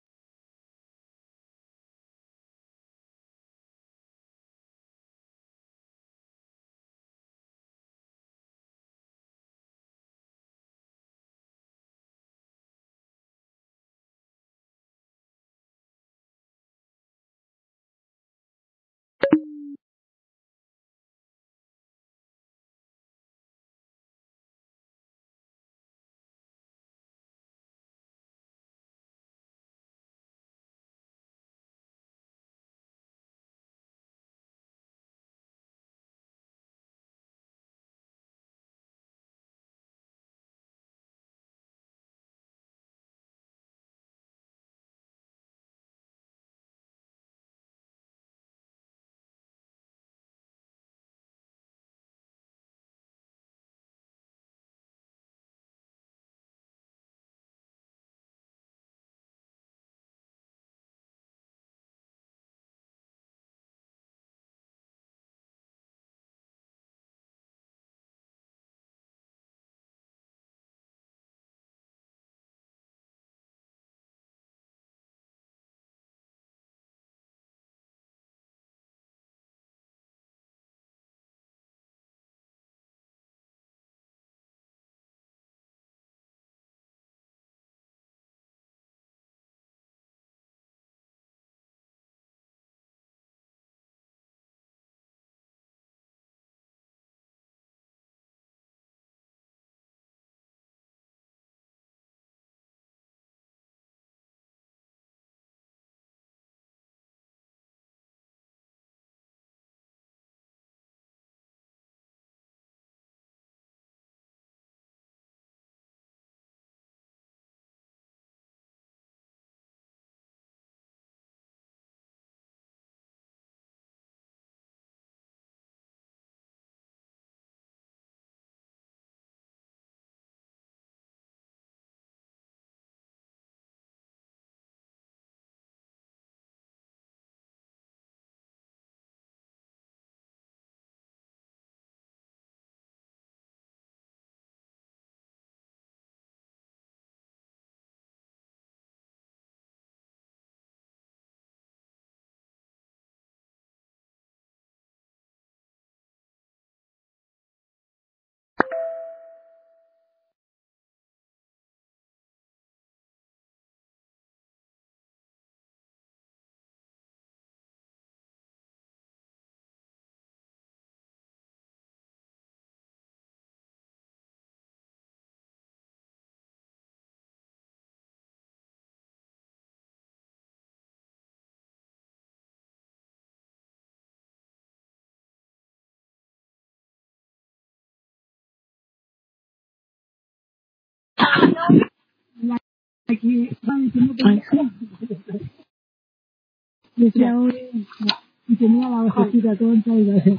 decía hoy y tenía la ojecita tonta y la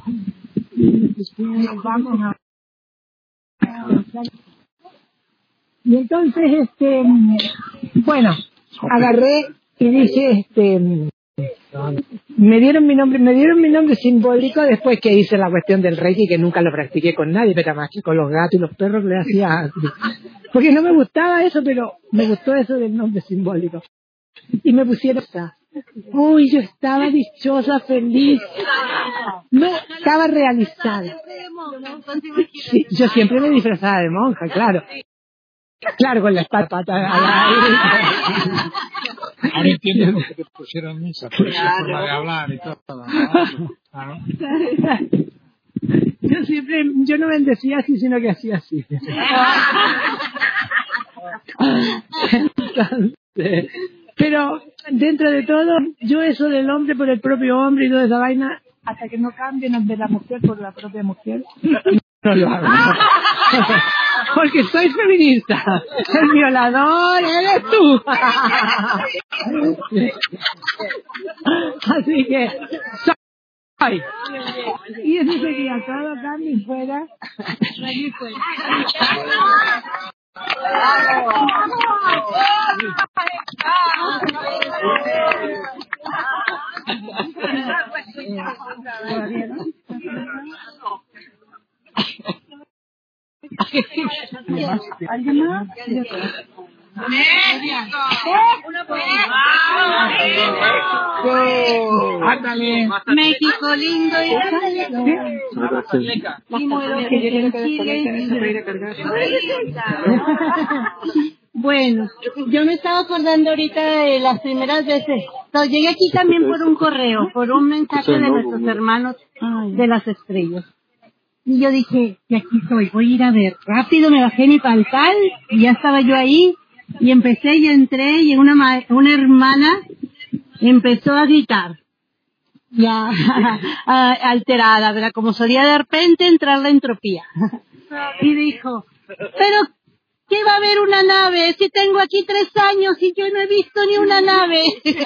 vamos a y entonces este bueno agarré y dije este me dieron mi nombre me dieron mi nombre simbólico después que hice la cuestión del Reiki, que nunca lo practiqué con nadie, pero más que con los gatos y los perros le hacía porque no me gustaba eso, pero me gustó eso del nombre simbólico y me pusieron uy, yo estaba dichosa, feliz, no, estaba realizada. Sí, yo siempre me disfrazaba de monja, claro. Claro, con la espalda pata. Ahora entiendo por qué te pusieron misa, por esa Claro. forma de hablar y todo. ¿no? Claro. Yo siempre, yo no bendecía así, sino que hacía así. Entonces, pero dentro de todo, yo eso del hombre por el propio hombre y toda esa vaina, hasta que no cambien de la mujer por la propia mujer, no lo hago. Porque soy feminista. El violador eres tú. Así que soy. Y eso sería todo, cambio fuera. Cambio fuera. ¿Alguien más? Ándale. México lindo y cálido. Y muero que yo quiero que desconecten eso para ir a cargar. Bueno, yo me estaba acordando ahorita de las primeras veces. So, llegué aquí también por un correo, por un mensaje de nuestros hermanos de las estrellas. Y yo dije, y aquí estoy, voy a ir a ver. Rápido me bajé mi pantal y ya estaba yo ahí. Y empecé, y entré y una, ma- una hermana empezó a gritar. Ya, alterada, ¿verdad? Como solía de repente entrar la entropía. Y dijo, pero ¿qué va a haber una nave? Si tengo aquí tres años y yo no he visto ni una nave.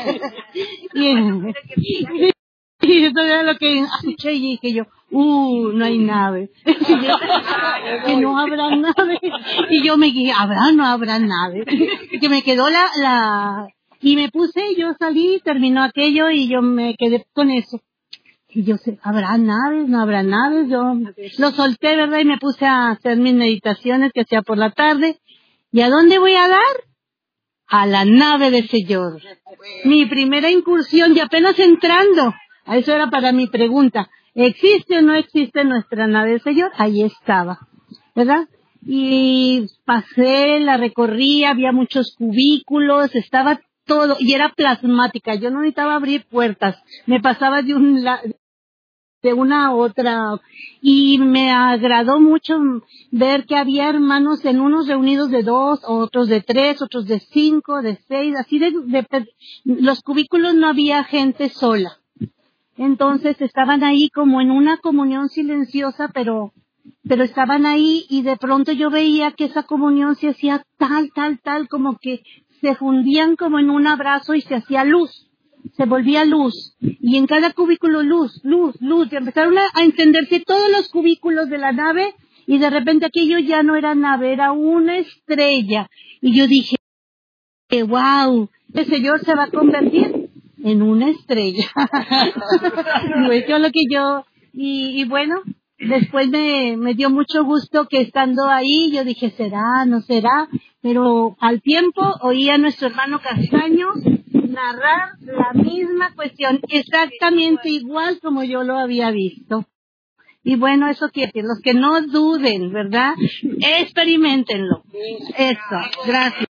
y, y eso era lo que escuché y dije yo, uh, no hay nave. Que no habrá nave. Y yo me dije, ¿habrá o no habrá nave? Que me quedó la, la, y me puse, yo salí, terminó aquello y yo me quedé con eso. Y yo sé, ¿habrá naves? ¿No habrá naves? Yo lo solté, ¿verdad? Y me puse a hacer mis meditaciones que hacía por la tarde. ¿Y a dónde voy a dar? A la nave del Señor. Mi primera incursión y apenas entrando. A eso era para mi pregunta. ¿Existe o no existe nuestra nave del Señor? Ahí estaba, ¿verdad? Y pasé, la recorrí, había muchos cubículos, estaba todo, y era plasmática. Yo no necesitaba abrir puertas. Me pasaba de un la, de una a otra. Y me agradó mucho ver que había hermanos en unos reunidos de dos, otros de tres, otros de cinco, de seis, así de, de los cubículos no había gente sola. Entonces estaban ahí como en una comunión silenciosa, pero pero estaban ahí y de pronto yo veía que esa comunión se hacía tal, tal, tal, como que se fundían como en un abrazo y se hacía luz, se volvía luz. Y en cada cubículo luz, luz, luz. Y empezaron a, a encenderse todos los cubículos de la nave y de repente aquello ya no era nave, era una estrella. Y yo dije, wow, el Señor se va a convertir en una estrella. No es yo lo que yo, y, y bueno, después me, me dio mucho gusto que estando ahí, yo dije, será, no será, pero al tiempo oí a nuestro hermano Castaño narrar la misma cuestión, exactamente igual como yo lo había visto. Y bueno, eso quiere decir, los que no duden, ¿verdad? Experimentenlo. Eso, gracias.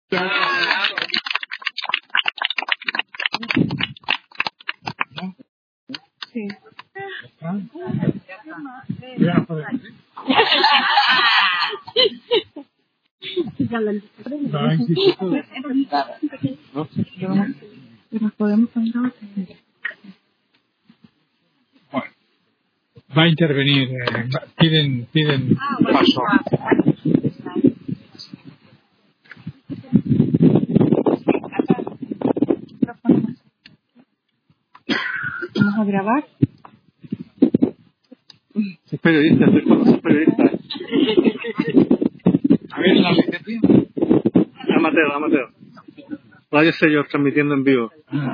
Sí. Nos podemos Bueno, va a intervenir, eh, piden, piden paso. Vamos a grabar. Soy periodista, soy soy periodista. A ver, la licencia. Amateur, amateur. Radio Señor transmitiendo en vivo.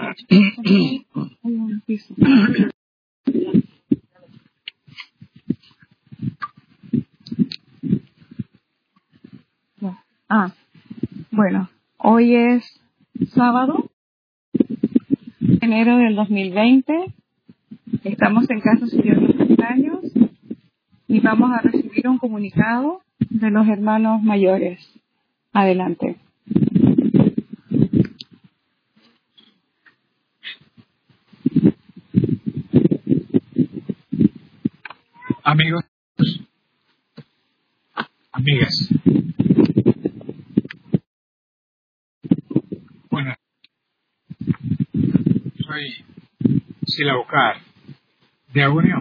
Ah, bueno, hoy es sábado, enero del dos mil veinte. Estamos en Casa Señor Los Castaños y vamos a recibir un comunicado de los hermanos mayores. Adelante. Amigos, amigas, bueno, soy Silaucar de Aguneo.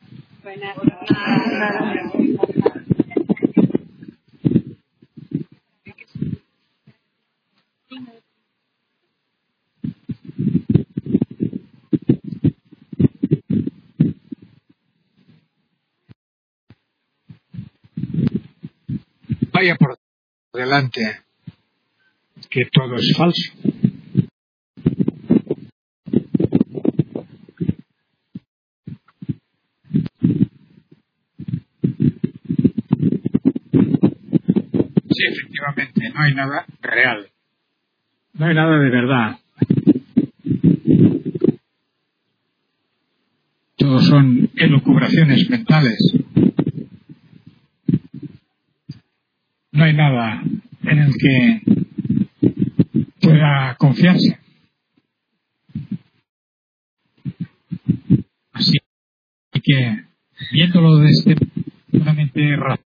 Vaya por delante que todo es falso. Sí, efectivamente, no hay nada real. No hay nada de verdad. Todo son elucubraciones mentales. No hay nada en el que pueda confiarse. Así que, viéndolo desde una mente racional,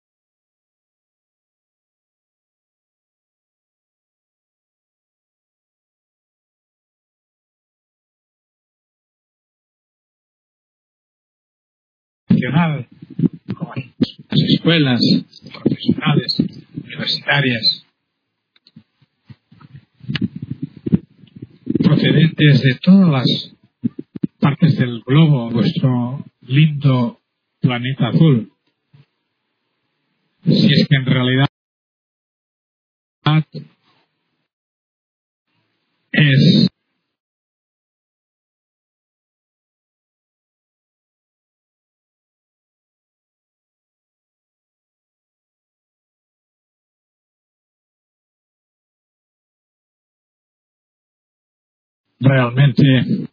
como en las escuelas profesionales, universitarias, procedentes de todas las partes del globo, vuestro lindo planeta azul, si es que en realidad es realmente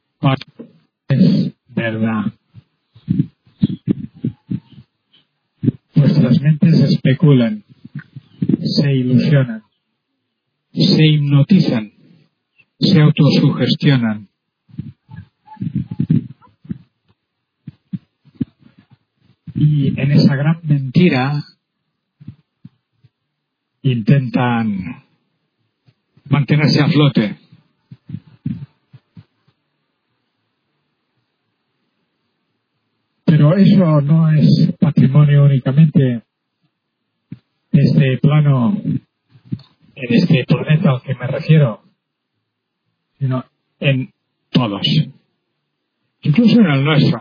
es verdad. Vuestras mentes especulan, se ilusionan, se hipnotizan, se autosugestionan. Y en esa gran mentira intentan mantenerse a flote. Pero eso no es patrimonio únicamente de este plano, en este planeta al que me refiero, sino en todos, incluso en el nuestro.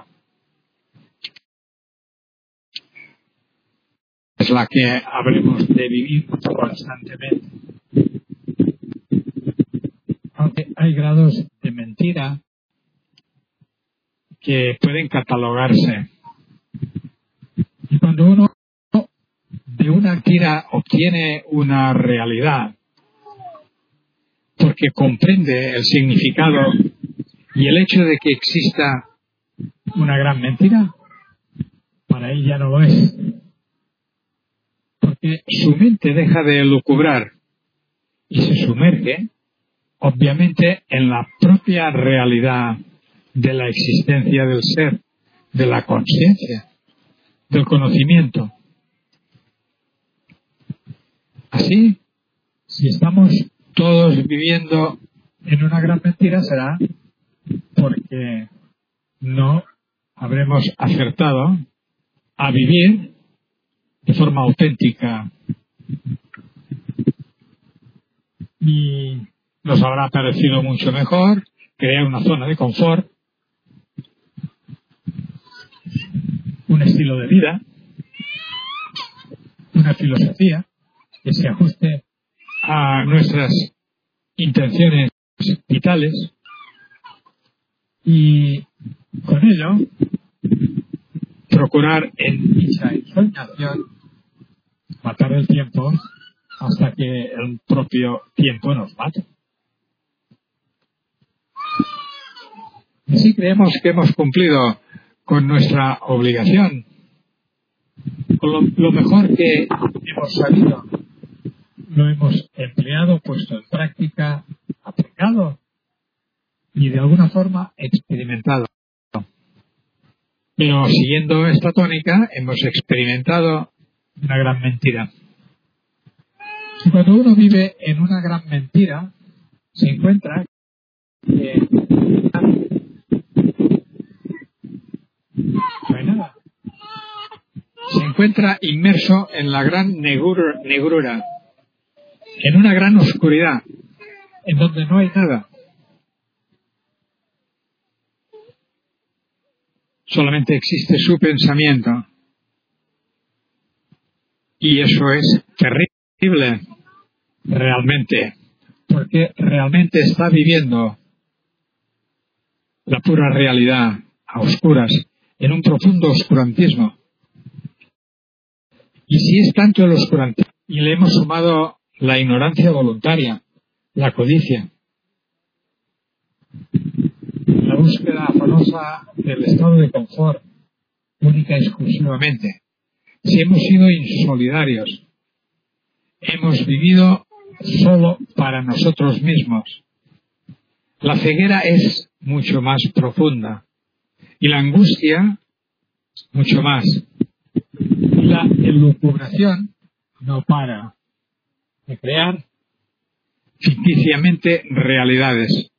Es la que habremos de vivir constantemente. Aunque hay grados de mentira que pueden catalogarse. Y cuando uno de una mentira obtiene una realidad, porque comprende el significado y el hecho de que exista una gran mentira, para él ya no lo es. Porque su mente deja de lucubrar y se sumerge, obviamente, en la propia realidad de la existencia del ser, de la conciencia, del conocimiento. Así, si estamos todos viviendo en una gran mentira, será porque no habremos acertado a vivir de forma auténtica. Y nos habrá parecido mucho mejor crear una zona de confort, un estilo de vida, una filosofía que se ajuste a nuestras intenciones vitales y con ello procurar en dicha ensoñación matar el tiempo hasta que el propio tiempo nos mate. Así creemos que hemos cumplido con nuestra obligación, con lo, lo mejor que hemos sabido, lo hemos empleado, puesto en práctica, aplicado y de alguna forma experimentado. Pero siguiendo esta tónica, hemos experimentado una gran mentira. Y cuando uno vive en una gran mentira, se encuentra que no hay nada. Se encuentra inmerso en la gran negrura, negrura, en una gran oscuridad, en donde no hay nada. Solamente existe su pensamiento. Y eso es terrible, realmente, porque realmente está viviendo la pura realidad a oscuras, en un profundo oscurantismo. Y si es tanto el oscurantismo, y le hemos sumado la ignorancia voluntaria, la codicia, la búsqueda afanosa del estado de confort, única y exclusivamente, si hemos sido insolidarios, hemos vivido solo para nosotros mismos, la ceguera es mucho más profunda y la angustia mucho más. Y la elucubración no para de crear ficticiamente realidades.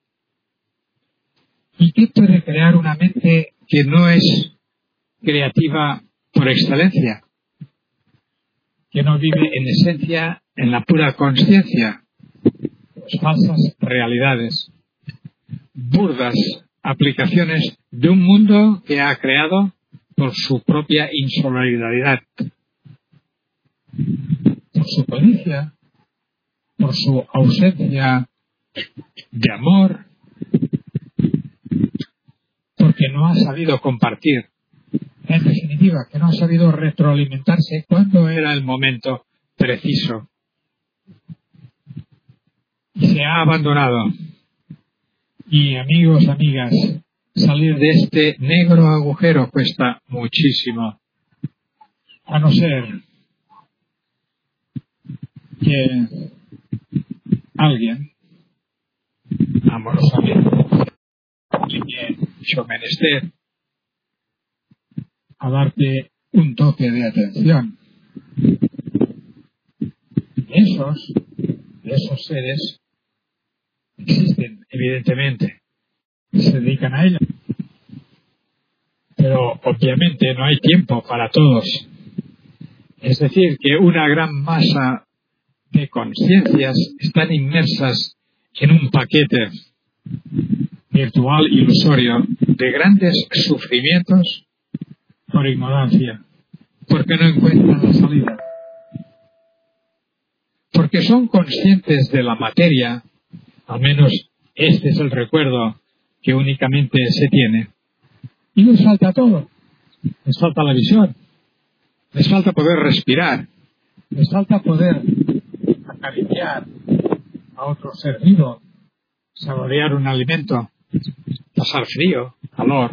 ¿Y qué puede crear una mente que no es creativa por excelencia? Que no vive en esencia, en la pura conciencia. Pues falsas realidades, burdas aplicaciones de un mundo que ha creado por su propia insolidaridad, por su codicia, por su ausencia de amor, porque no ha sabido compartir. En definitiva, que no ha sabido retroalimentarse cuando era el momento preciso. Y se ha abandonado. Y amigos, amigas, salir de este negro agujero cuesta muchísimo. A no ser que alguien amorosamente le hecho menester a darte un toque de atención. Esos, esos seres existen, evidentemente, y se dedican a ello. Pero obviamente no hay tiempo para todos. Es decir, que una gran masa de conciencias están inmersas en un paquete virtual ilusorio de grandes sufrimientos por ignorancia, porque no encuentran la salida, porque son conscientes de la materia, al menos este es el recuerdo que únicamente se tiene, y les falta todo, les falta la visión, les falta poder respirar, les falta poder acariciar a otro ser vivo, saborear un alimento, pasar frío, calor,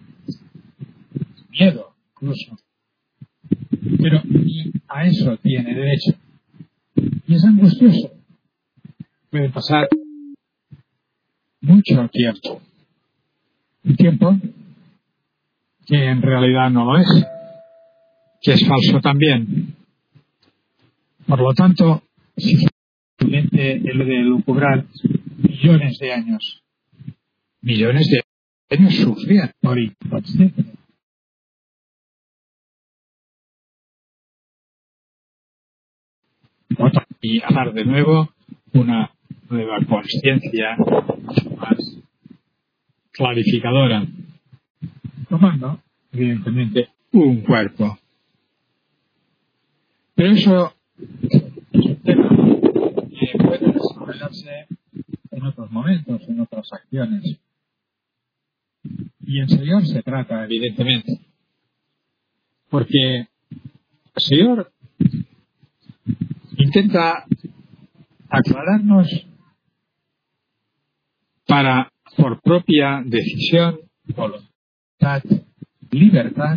miedo incluso. Pero ni a eso tiene derecho. Y es angustioso. Puede pasar mucho tiempo. Un tiempo que en realidad no lo es, que es falso también. Por lo tanto, si simplemente el de lucubrar millones de años, millones de años sufrían por inconsciente. Y hablar de nuevo una nueva conciencia más clarificadora, tomando, evidentemente, un cuerpo. Pero eso es un tema que puede desarrollarse en otros momentos, en otras acciones. Y en Señor se trata, evidentemente. Porque el Señor intenta aclararnos para, por propia decisión, voluntad, libertad,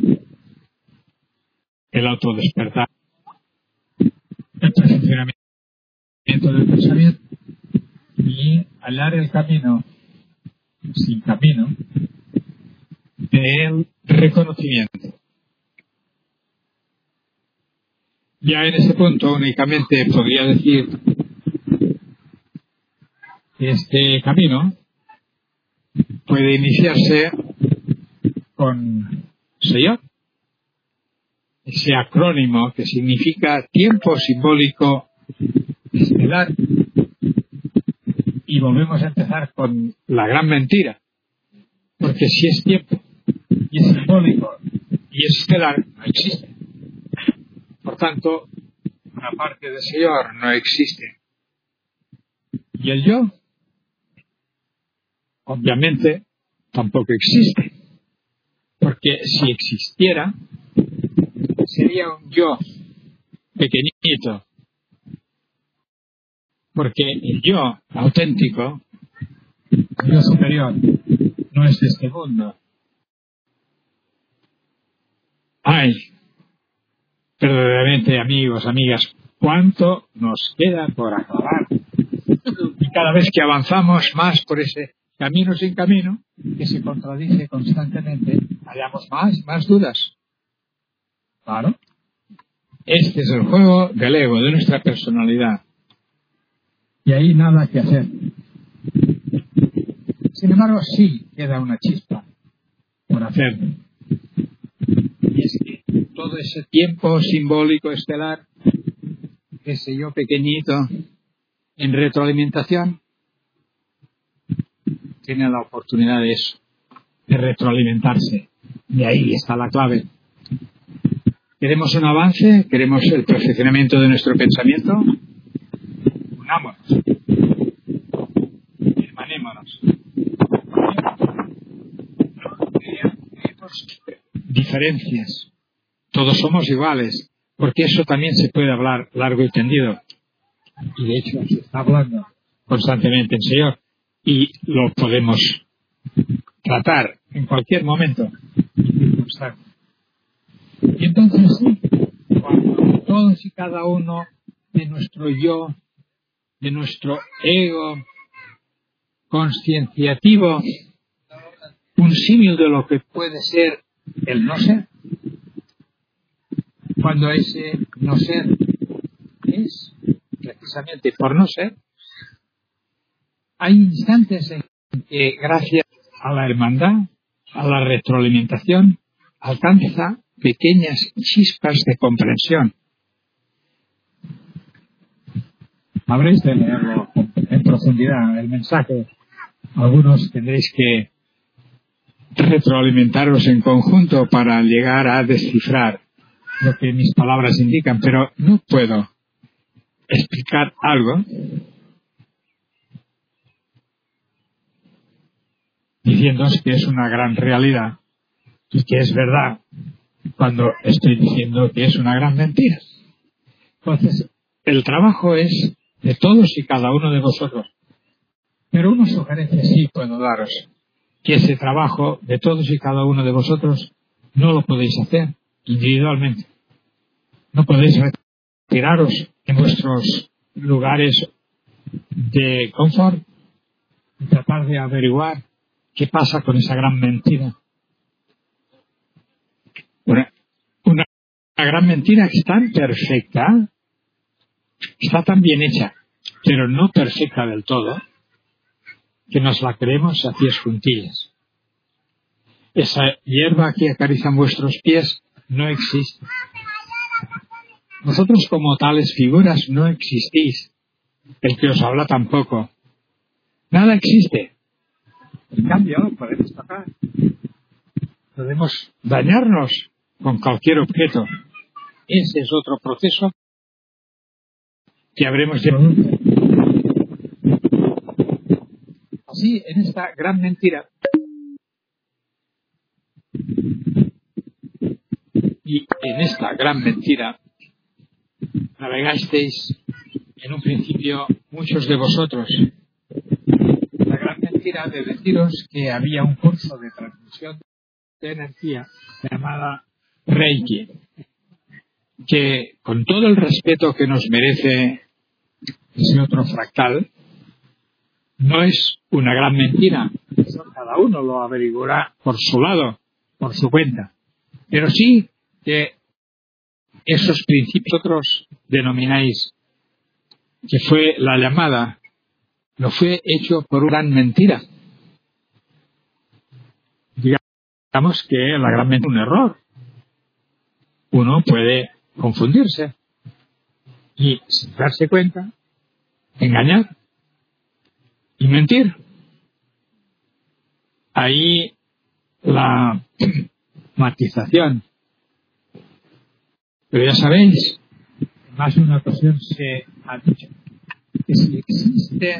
el autodespertar, el perfeccionamiento del pensamiento y hallar el camino sin camino del reconocimiento. Ya en ese punto únicamente podría decir que este camino puede iniciarse con Señor, ese acrónimo que significa tiempo simbólico estelar. Y volvemos a empezar con la gran mentira, porque si es tiempo y es simbólico y es estelar, no existe. Por tanto, una parte del Señor no existe. Y el yo, obviamente, tampoco existe. Porque si existiera, sería un yo pequeñito. Porque el yo auténtico, el yo superior, no es de este mundo. Ay, verdaderamente, amigos, amigas, cuánto nos queda por acabar. Y cada vez que avanzamos más por ese camino sin camino, que se contradice constantemente, hallamos más y más dudas. Claro. Este es el juego del ego, de nuestra personalidad. Y ahí nada que hacer. Sin embargo, sí queda una chispa por hacer. Y es que todo ese tiempo simbólico estelar, ese yo pequeñito, en retroalimentación, tiene la oportunidad de eso, de retroalimentarse. Y ahí está la clave. ¿Queremos un avance? ¿Queremos el perfeccionamiento de nuestro pensamiento? Unámonos. Hermanémonos. Tenemos diferencias. Todos somos iguales, porque eso también se puede hablar largo y tendido. Y de hecho se está hablando constantemente en Señor. Y lo podemos tratar en cualquier momento. Y entonces sí, cuando todos y cada uno de nuestro yo, de nuestro ego conscienciativo, un símil de lo que puede ser el no ser, cuando ese no ser es precisamente por no ser, hay instantes en que gracias a la hermandad, a la retroalimentación, alcanza pequeñas chispas de comprensión. Habréis de leerlo en profundidad, el mensaje. Algunos tendréis que retroalimentaros en conjunto para llegar a descifrar lo que mis palabras indican, pero no puedo explicar algo diciéndoos que es una gran realidad y que es verdad cuando estoy diciendo que es una gran mentira. Entonces, el trabajo es de todos y cada uno de vosotros. Pero una sugerencia sí puedo daros, que ese trabajo de todos y cada uno de vosotros no lo podéis hacer individualmente. No podéis retiraros en vuestros lugares de confort y tratar de averiguar qué pasa con esa gran mentira. Una, una, una gran mentira que es tan perfecta, está tan bien hecha, pero no perfecta del todo, que nos la creemos a pies juntillas. Esa hierba que acarician vuestros pies no existe. Vosotros como tales figuras no existís. El que os habla tampoco. Nada existe. En cambio, podemos tocar. Podemos dañarnos con cualquier objeto. Ese es otro proceso que habremos de producir. Así, en esta gran mentira, y en esta gran mentira, navegasteis en un principio muchos de vosotros. La gran mentira de deciros que había un curso de transmisión de energía llamada Reiki, que con todo el respeto que nos merece ese otro fractal, no es una gran mentira. Eso cada uno lo averiguará por su lado. por su cuenta. Pero sí que esos principios otros denomináis que fue la llamada, no fue hecho por una gran mentira. Digamos que la gran mentira es un error. Uno puede confundirse y, sin darse cuenta, engañar y mentir. Ahí la matización. Pero ya sabéis, en más de una ocasión se ha dicho que si existe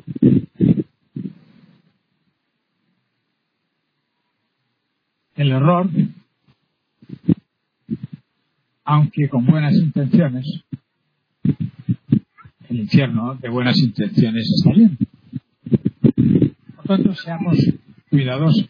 el error, aunque con buenas intenciones, el infierno de buenas intenciones está lleno. Por tanto, seamos cuidadosos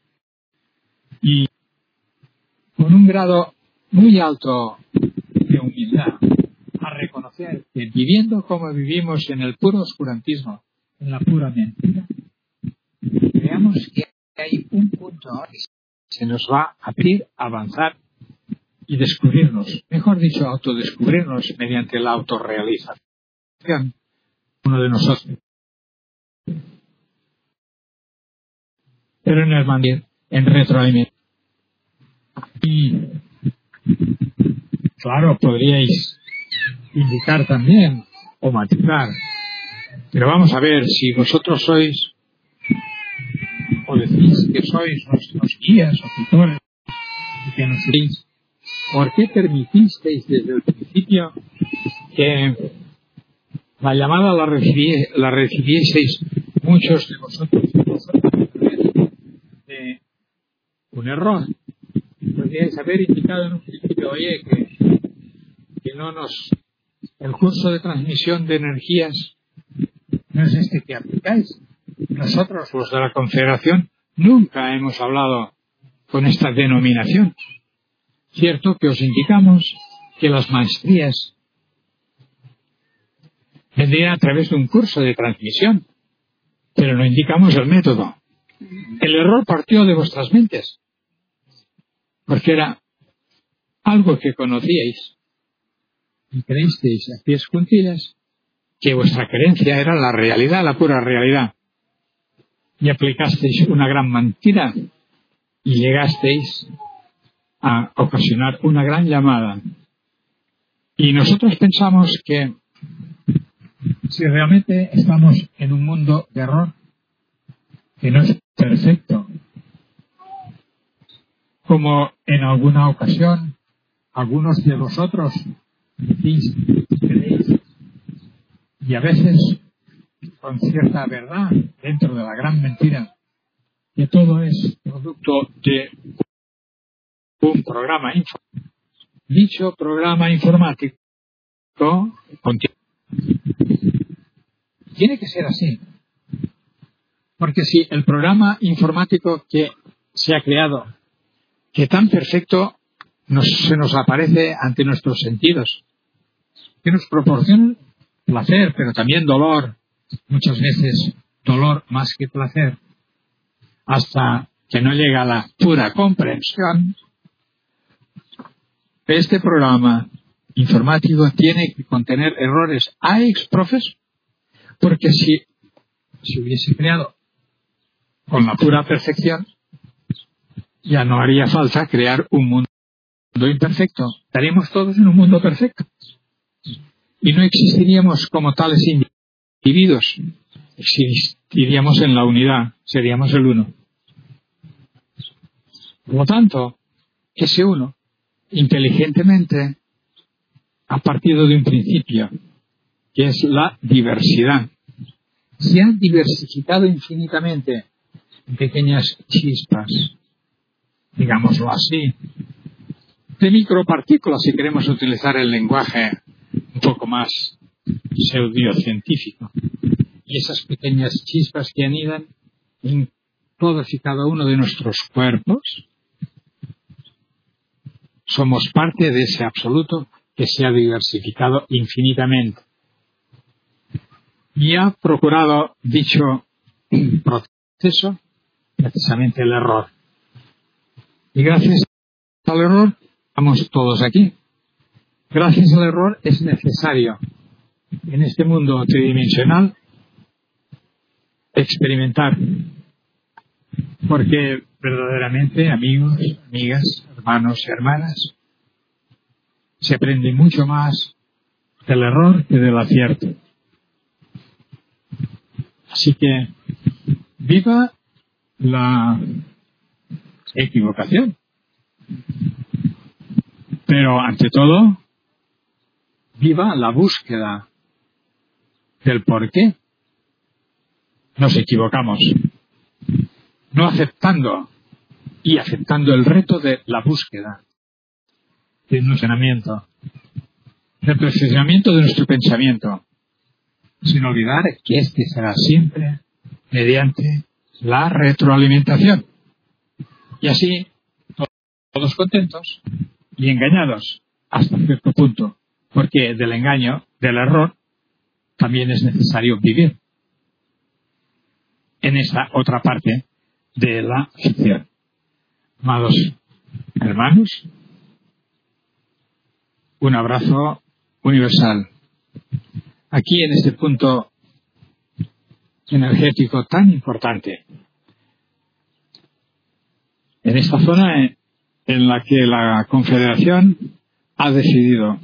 y con un grado muy alto de humildad a reconocer que viviendo como vivimos en el puro oscurantismo, en la pura mentira, veamos que hay un punto que se nos va a pedir avanzar y descubrirnos, mejor dicho, autodescubrirnos mediante la autorrealización, uno de nosotros. Pero en el mandir, en retroalimentación. Y claro, podríais indicar también o matizar, pero vamos a ver, si vosotros sois o decís que sois nuestros guías o tutores y que nos seguís, ¿por qué permitisteis desde el principio que la llamada la, recibí, la recibieseis muchos de vosotros y vosotros de un error? Podríais haber indicado en un principio, oye, que, que no nos... El curso de transmisión de energías no es este que aplicáis. Nosotros, los de la Confederación, nunca hemos hablado con esta denominación. Cierto que os indicamos que las maestrías vendrían a través de un curso de transmisión, pero no indicamos el método. El error partió de vuestras mentes, porque era algo que conocíais y creísteis a pies juntillas que vuestra creencia era la realidad, la pura realidad, y aplicasteis una gran mentira y llegasteis a ocasionar una gran llamada. Y nosotros pensamos que si realmente estamos en un mundo de error, que no es perfecto, como en alguna ocasión algunos de vosotros decís, creéis, y a veces con cierta verdad dentro de la gran mentira, que todo es producto de un programa informático. Dicho programa informático tiene que ser así, porque si el programa informático que se ha creado, que tan perfecto nos, se nos aparece ante nuestros sentidos, que nos proporciona placer, pero también dolor, muchas veces dolor más que placer, hasta que no llega a la pura comprensión, este programa informático tiene que contener errores a ex profeso, porque si se hubiese creado con la pura perfección, ya no haría falta crear un mundo imperfecto. Estaríamos todos en un mundo perfecto. Y no existiríamos como tales individuos. Existiríamos en la unidad. Seríamos el uno. Por lo tanto, ese uno, inteligentemente, ha partido de un principio, que es la diversidad. Se han diversificado infinitamente en pequeñas chispas, digámoslo así, de micropartículas, si queremos utilizar el lenguaje un poco más pseudocientífico. Y esas pequeñas chispas que anidan en todos y cada uno de nuestros cuerpos, somos parte de ese absoluto que se ha diversificado infinitamente. Y ha procurado dicho proceso precisamente el error. Y gracias al error, estamos todos aquí. Gracias al error es necesario en este mundo tridimensional experimentar. Porque verdaderamente, amigos, amigas, hermanos y hermanas, se aprende mucho más del error que del acierto. Así que viva la equivocación. Pero ante todo, viva la búsqueda del por qué nos equivocamos. No aceptando y aceptando el reto de la búsqueda, del funcionamiento, del perfeccionamiento de nuestro pensamiento, sin olvidar que este será siempre mediante la retroalimentación. Y así, todos contentos y engañados hasta cierto punto, porque del engaño, del error, también es necesario vivir en esa otra parte de la ficción. Amados hermanos, un abrazo universal. Aquí en este punto energético tan importante, en esta zona en la que la Confederación ha decidido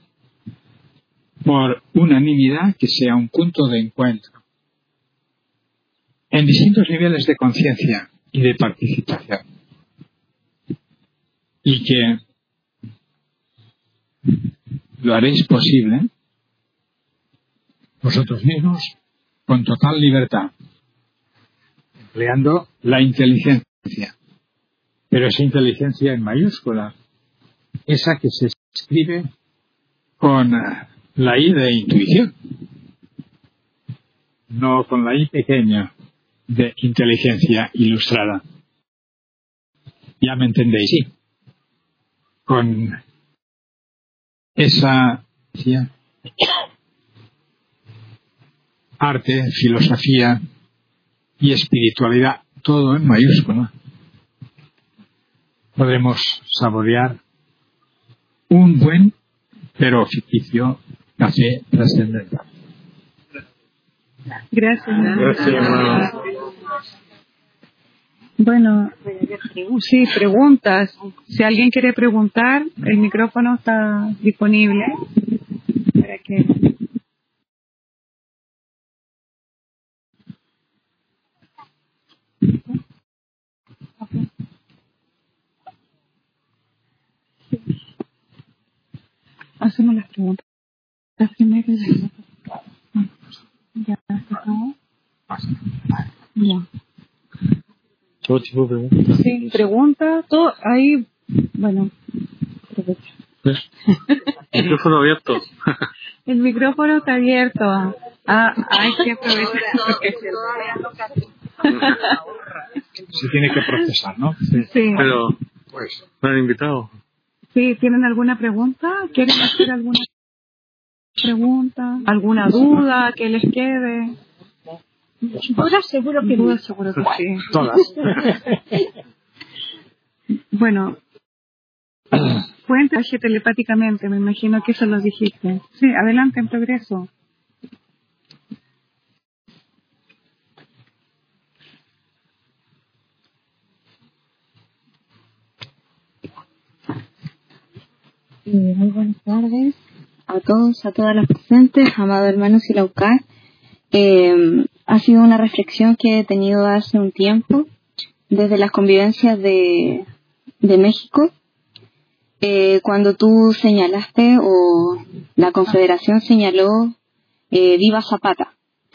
por unanimidad que sea un punto de encuentro en distintos niveles de conciencia y de participación, y que lo haréis posible vosotros mismos con total libertad, empleando la inteligencia, pero esa inteligencia en mayúscula, esa que se escribe con la I de intuición, no con la I pequeña de inteligencia ilustrada. Ya me entendéis, sí. Con esa arte, filosofía y espiritualidad, todo en mayúscula, podemos saborear un buen pero ficticio café trascendental. Gracias. Gracias, hermano. Bueno, sí, preguntas. Si alguien quiere preguntar, el micrófono está disponible para que... Hacemos las preguntas. La primera y la ya se acabó. Ya. Todo tipo de preguntas. Sí, preguntas, todo ahí, bueno, aprovecho. Micrófono abierto. El micrófono está abierto. Ah, hay que aprovechar porque se tiene que procesar, ¿no? Sí. Sí. Pero, pues, ¿me han invitado? Sí, ¿tienen alguna pregunta? ¿Quieren hacer alguna pregunta? ¿Alguna duda que les quede? Dudas seguro que dudas seguro que sí. Todas. Bueno, cuéntame telepáticamente, me imagino que eso lo dijiste. Sí, adelante en progreso. Eh, muy buenas tardes a todos, a todas las presentes, amados hermanos Silaucar. Eh, ha sido una reflexión que he tenido hace un tiempo, desde las convivencias de, de México, eh, cuando tú señalaste, o la Confederación señaló, eh, Viva Zapata.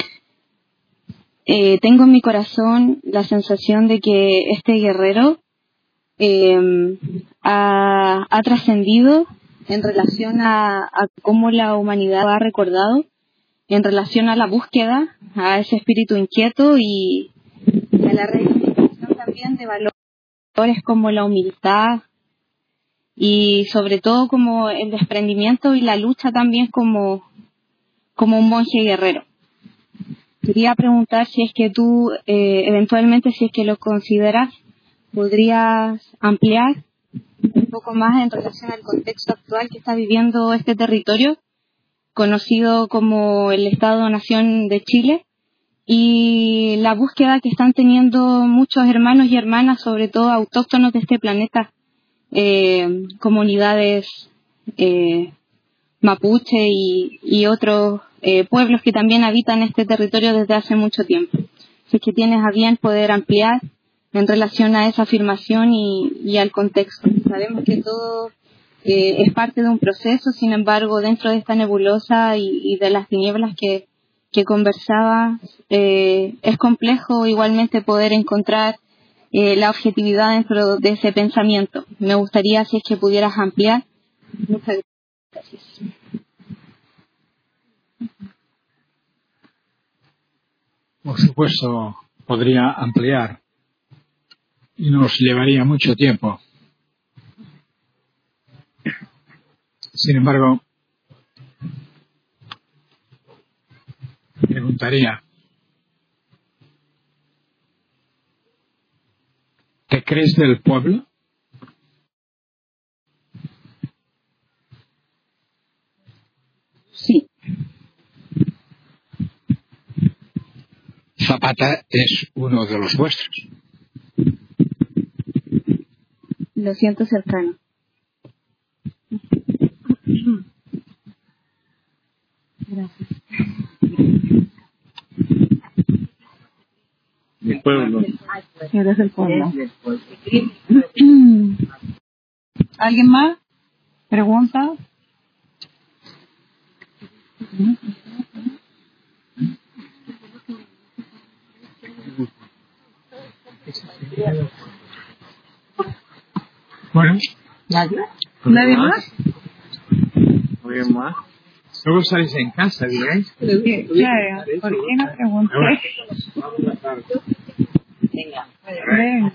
Eh, tengo en mi corazón la sensación de que este guerrero eh, ha, ha trascendido en relación a, a cómo la humanidad lo ha recordado, en relación a la búsqueda, a ese espíritu inquieto y a la reivindicación también de valores como la humildad y sobre todo como el desprendimiento y la lucha también como, como un monje guerrero. Quería preguntar si es que tú, eh, eventualmente, si es que lo consideras ¿podrías ampliar un poco más en relación al contexto actual que está viviendo este territorio, conocido como el Estado-Nación de Chile, y la búsqueda que están teniendo muchos hermanos y hermanas, sobre todo autóctonos de este planeta, eh, comunidades eh, mapuche y, y otros eh, pueblos que también habitan este territorio desde hace mucho tiempo? Si es que tienes a bien poder ampliar en relación a esa afirmación y, y al contexto. Sabemos que todo eh, es parte de un proceso, sin embargo, dentro de esta nebulosa y, y de las tinieblas que, que conversaba, eh, es complejo igualmente poder encontrar eh, la objetividad dentro de ese pensamiento. Me gustaría, si es que pudieras ampliar. Muchas gracias. Por supuesto, podría ampliar y nos llevaría mucho tiempo. Sin embargo, preguntaría, ¿te crees del pueblo? Sí. Zapata es uno de los vuestros. Lo siento cercano. Gracias. Mi pueblo. Eres del pueblo. ¿Alguien más? ¿Pregunta? Bueno. ¿Nadie? ¿Nadie más? ¿Nadie más? Luego salís en casa, diréis. Claro, ¿por qué no pregunté? Venga. Ven.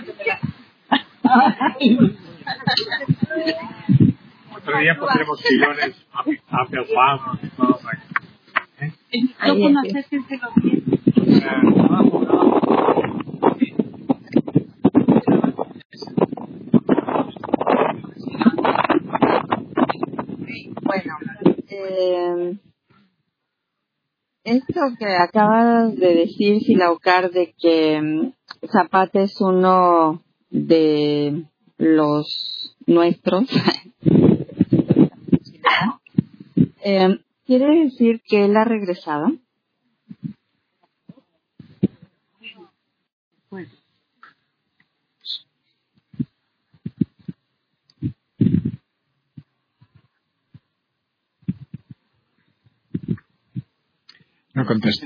Otro día pondremos sillones apelmados y todo. ¿Eh? El micrófono, acérquenselo bien. Bueno, eh, esto que acabas de decir, Silaucar, de que um, Zapata es uno de los nuestros, eh, ¿quiere decir que él ha regresado? Bueno. No contesta.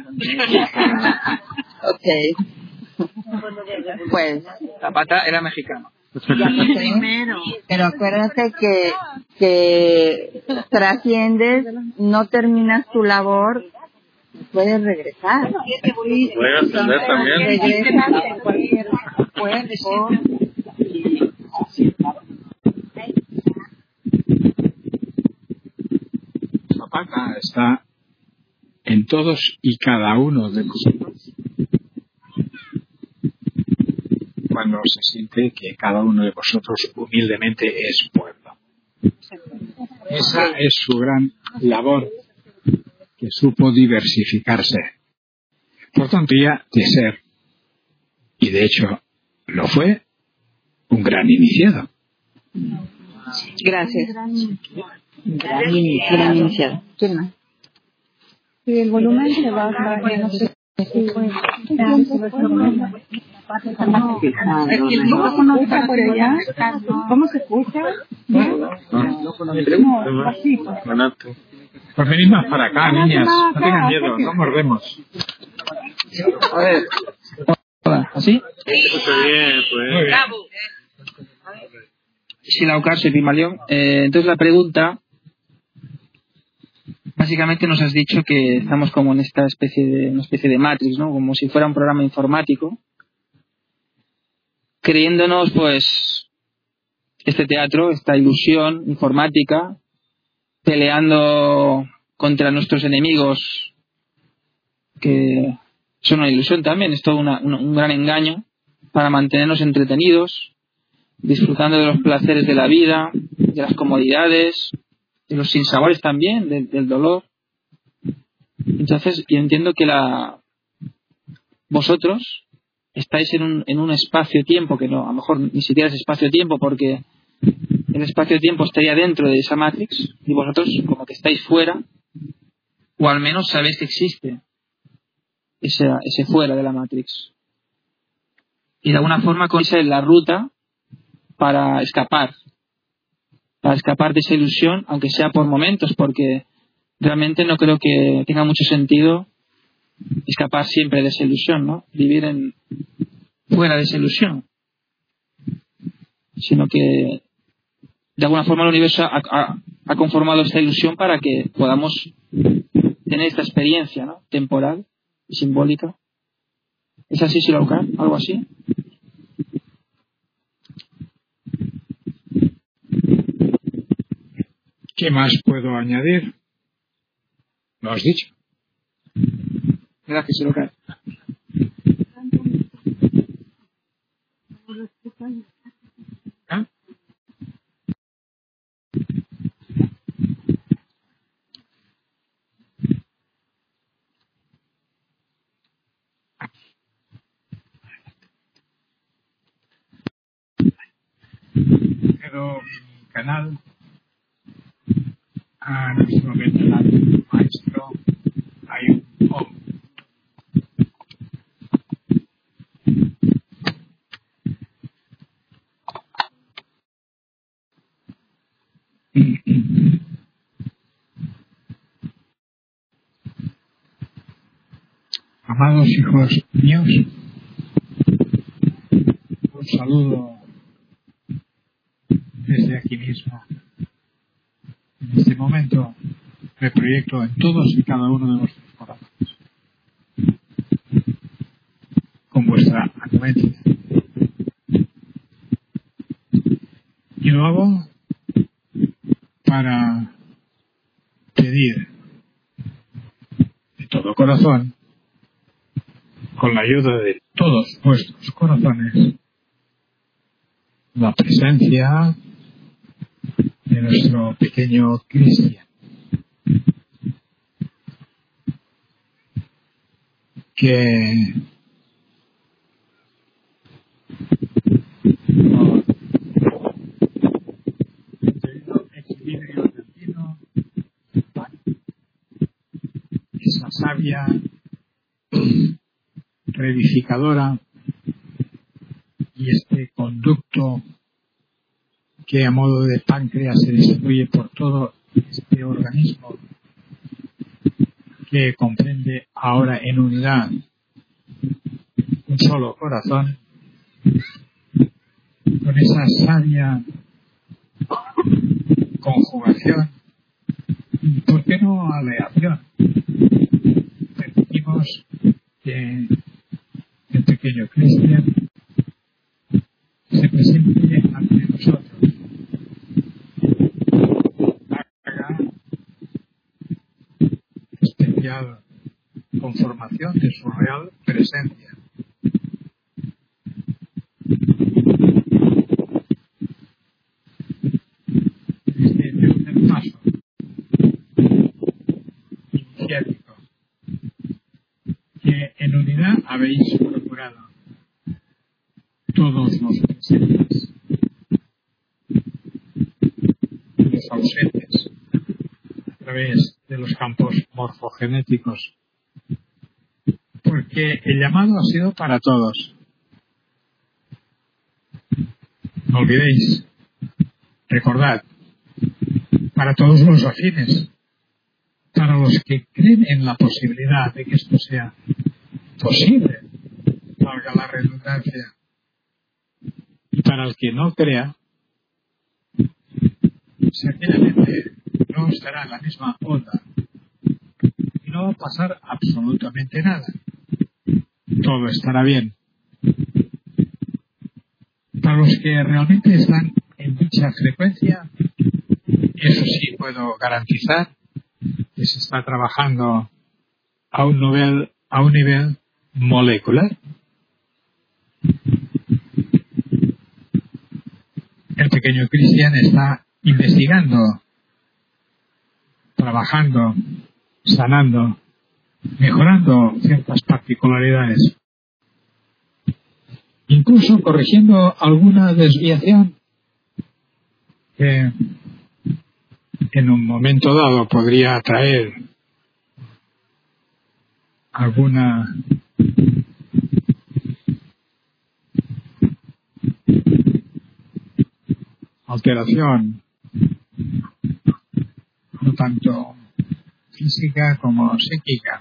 Ok. Pues. Zapata era mexicano. Primero. Pero acuérdate que, que trasciendes, no terminas tu labor, puedes regresar. Puede ascender también. Regresas en cualquier cuerpo. Zapata está en todos y cada uno de nosotros cuando se siente que cada uno de vosotros humildemente es pueblo. Esa es su gran labor, que supo diversificarse. Por tanto, ya de ser, y de hecho lo fue, un gran iniciado. Gracias. Gran, gran iniciado. ¿Quién más? Si el volumen se baja, no sé si puede. El micrófono está por allá. ¿Cómo se escucha? No, así. Pues venid más para acá, niñas. No tengan miedo, no mordemos. A ver. Hola, ¿así? Bien, pues. Bravo. Silaucar, soy Pimaleón. Eh, entonces la pregunta, básicamente nos has dicho que estamos como en esta especie de una especie de Matrix, ¿no? Como si fuera un programa informático, creyéndonos, pues, este teatro, esta ilusión informática, peleando contra nuestros enemigos, que son una ilusión también, es todo una, una, un gran engaño, para mantenernos entretenidos, disfrutando de los placeres de la vida, de las comodidades, de los sinsabores también, de, del dolor. Entonces, yo entiendo que la vosotros estáis en un, en un espacio-tiempo que no, a lo mejor ni siquiera es espacio-tiempo, porque el espacio-tiempo estaría dentro de esa Matrix y vosotros como que estáis fuera, o al menos sabéis que existe ese, ese fuera de la Matrix. Y de alguna forma conoce la ruta para escapar, para escapar de esa ilusión, aunque sea por momentos, porque realmente no creo que tenga mucho sentido escapar siempre de esa ilusión, ¿no? Vivir en fuera de esa ilusión, sino que de alguna forma el universo ha, ha, ha conformado esta ilusión para que podamos tener esta experiencia, ¿no? Temporal y simbólica. ¿Es así, Silaucar? ¿Algo así? ¿Qué más puedo añadir? Lo has dicho. Gracias, Silaucar. ¿Ah? Pero mi canal a nuestro veterano maestro hay un Om. Amados hijos míos, un saludo desde aquí mismo. En este momento me proyecto en todos y cada uno de vuestros corazones, con vuestra anuencia. Y lo hago para pedir de todo corazón, con la ayuda de todos vuestros corazones, la presencia de nuestro pequeño Cristian, que por equilibrio latino, esa sabia reedificadora y este conducto que a modo de páncreas se distribuye por todo este organismo, que comprende ahora en unidad un solo corazón, con esa sabia conjugación, ¿por qué no aleación? Permitimos que el pequeño Cristian se presente ante nosotros, haga especial conformación de su real presencia. Este tercer paso iniciático que en unidad habéis procurado todos los presentes y los ausentes a través de los campos morfogenéticos, porque el llamado ha sido para todos. No olvidéis, recordad, para todos los afines, para los que creen en la posibilidad de que esto sea posible, valga la redundancia, y para el que no crea, sencillamente no estará en la misma onda y no va a pasar absolutamente nada. Todo estará bien. Para los que realmente están en dicha frecuencia, eso sí puedo garantizar que se está trabajando a un nivel, a un nivel molecular. pequeño Cristian está investigando, trabajando, sanando, mejorando ciertas particularidades, incluso corrigiendo alguna desviación que en un momento dado podría traer alguna alteración, no tanto física como psíquica.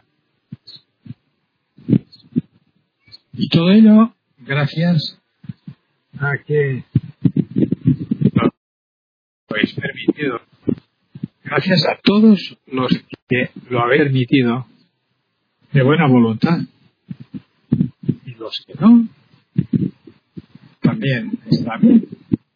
Y todo ello gracias a que lo habéis permitido. Gracias a todos los que lo habéis permitido de buena voluntad. Y los que no, también está bien.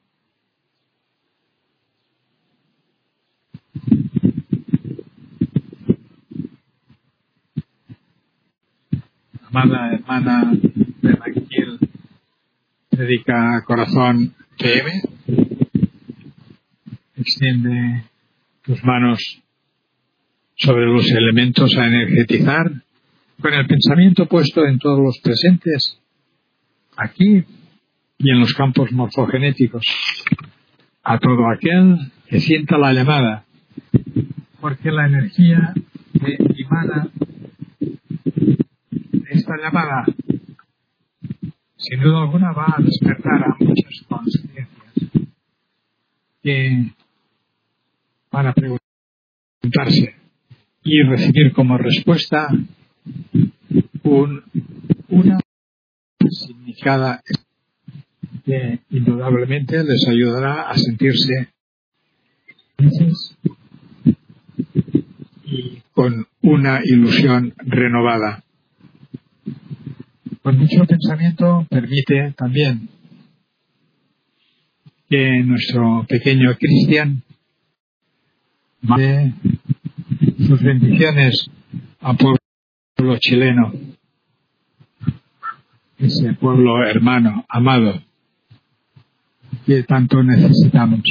Amada hermana de Maquil, dedica corazón P M, extiende tus manos sobre los elementos a energetizar, con el pensamiento puesto en todos los presentes, aquí y en los campos morfogenéticos, a todo aquel que sienta la llamada, porque la energía que emana esta llamada, sin duda alguna, va a despertar a muchas conciencias que van a preguntarse y recibir como respuesta un, una significada que indudablemente les ayudará a sentirse felices y con una ilusión renovada. Con mucho pensamiento permite también que nuestro pequeño Cristian mande sus bendiciones al pueblo chileno, ese pueblo hermano, amado, que tanto necesitamos,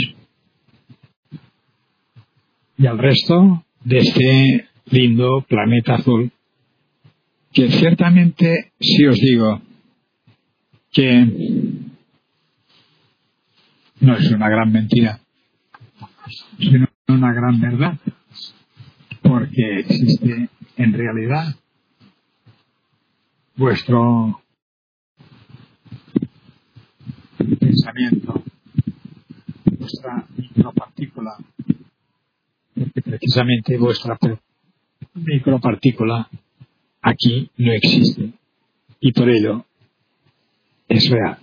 y al resto de este lindo planeta azul, que ciertamente, si os digo que no es una gran mentira, sino una gran verdad, porque existe en realidad vuestro pensamiento, vuestra micropartícula, porque precisamente vuestra micropartícula aquí no existe y por ello es real.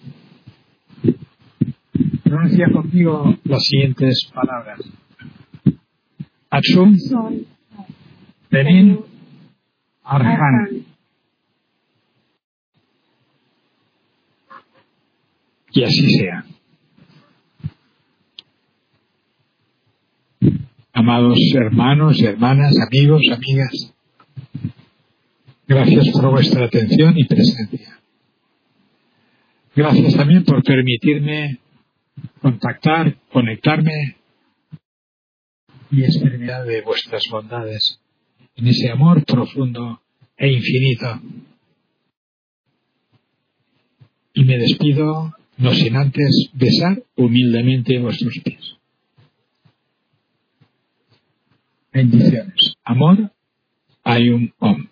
Pronuncia conmigo las siguientes palabras: Atsum Benin Arhan. Y así sea. Amados hermanos, hermanas, amigos, amigas, gracias por vuestra atención y presencia. Gracias también por permitirme contactar, conectarme y experimentar de vuestras bondades en ese amor profundo e infinito. Y me despido no sin antes besar humildemente vuestros pies. Bendiciones. Amor, Ayum Om.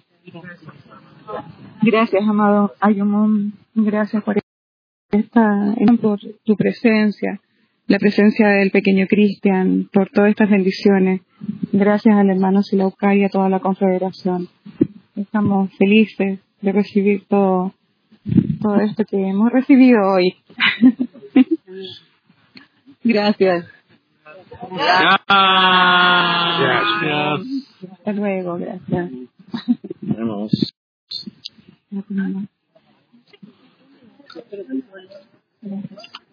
Gracias, amado Ayumón. Gracias por esta, por tu presencia, la presencia del pequeño Cristian, por todas estas bendiciones. Gracias al hermano Silaucar y a toda la confederación. Estamos felices de recibir todo, todo esto que hemos recibido hoy. Gracias. Gracias. Hasta luego, gracias. Nos vemos. Gracias.